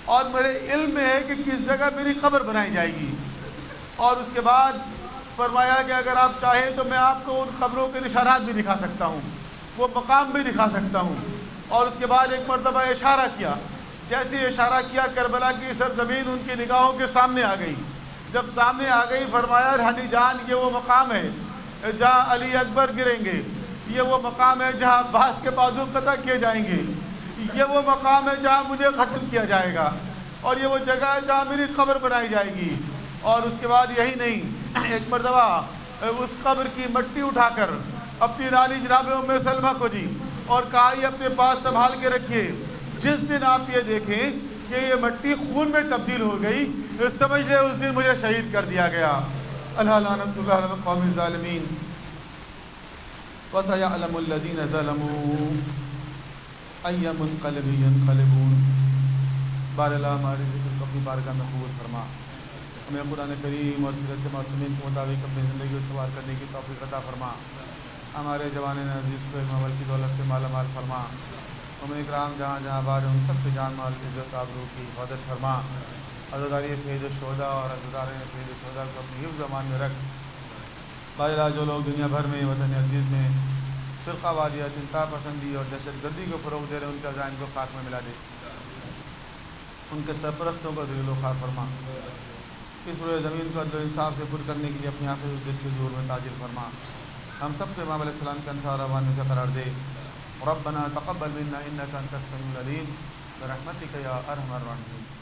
اور میرے علم میں ہے کہ کس جگہ میری قبر بنائی جائے گی۔ اور اس کے بعد فرمایا کہ اگر آپ چاہیں تو میں آپ کو ان قبروں کے نشانات بھی دکھا سکتا ہوں، وہ مقام بھی دکھا سکتا ہوں۔ اور اس کے بعد ایک مرتبہ اشارہ کیا، جیسے اشارہ کیا کربلا کی سرزمین ان کی نگاہوں کے سامنے آ گئی۔ جب سامنے آ گئی فرمایا ہنی جان یہ وہ مقام ہے جہاں علی اکبر گریں گے، یہ وہ مقام ہے جہاں عباس کے بازو قطع کیے جائیں گے، یہ وہ مقام ہے جہاں مجھے قتل کیا جائے گا، اور یہ وہ جگہ ہے جہاں میری قبر بنائی جائے گی۔ اور اس کے بعد یہی نہیں، ایک مرتبہ اس قبر کی مٹی اٹھا کر اپنی رانی جناب ام سلمہ کو دی اور کہا یہ اپنے پاس سنبھال کے رکھیے، جس دن آپ یہ دیکھیں کہ یہ مٹی خون میں تبدیل ہو گئی سمجھ لے اس دن مجھے شہید کر دیا گیا۔ اللہ لعنت اللہ علی القوم الظالمین وَسَيَعْلَمُ الَّذِينَ ظَلَمُوا أَيَّ مُنْقَلِبٍ يَنْقَلِبُونَ۔ بار اللہ ہماری ذکر کو اپنی بارگاہ میں قبول فرما، ہمیں قرآن کریم اور سیرت معصومین کے مطابق اپنی زندگی استوار کرنے کی توفیق عطا فرما، ہمارے جوان عزیز کو علم عمل کی دولت سے مالا مال فرما، ہمیں اکرام جہاں جہاں بار ان سب کی جان مال عزت آبرو کی حفاظت فرما، عزاداری شہید الشہداء اور عزادار شہید الشہداء کو اپنی حفظ امان میں رکھ۔ بارہ جو لوگ دنیا بھر میں وطن عزیز میں فرقہ واریت، انتہا پسندی اور دہشت گردی کو فروغ دے رہے ان کے عزائم کو خاک میں ملا دے، ان کے سرپرستوں کو ذلیل و خوار فرما، اس روئے زمین کو عدل و انصاف سے پر کرنے کے لیے اپنی آخری حجت کے ظہور میں تاجر فرما، ہم سب کو امام علیہ السلام کے انصار امان میں سے قرار دے۔ ربنا تقبل منا انک انت السمیع العلیم برحمتک یا ارحم الراحمین۔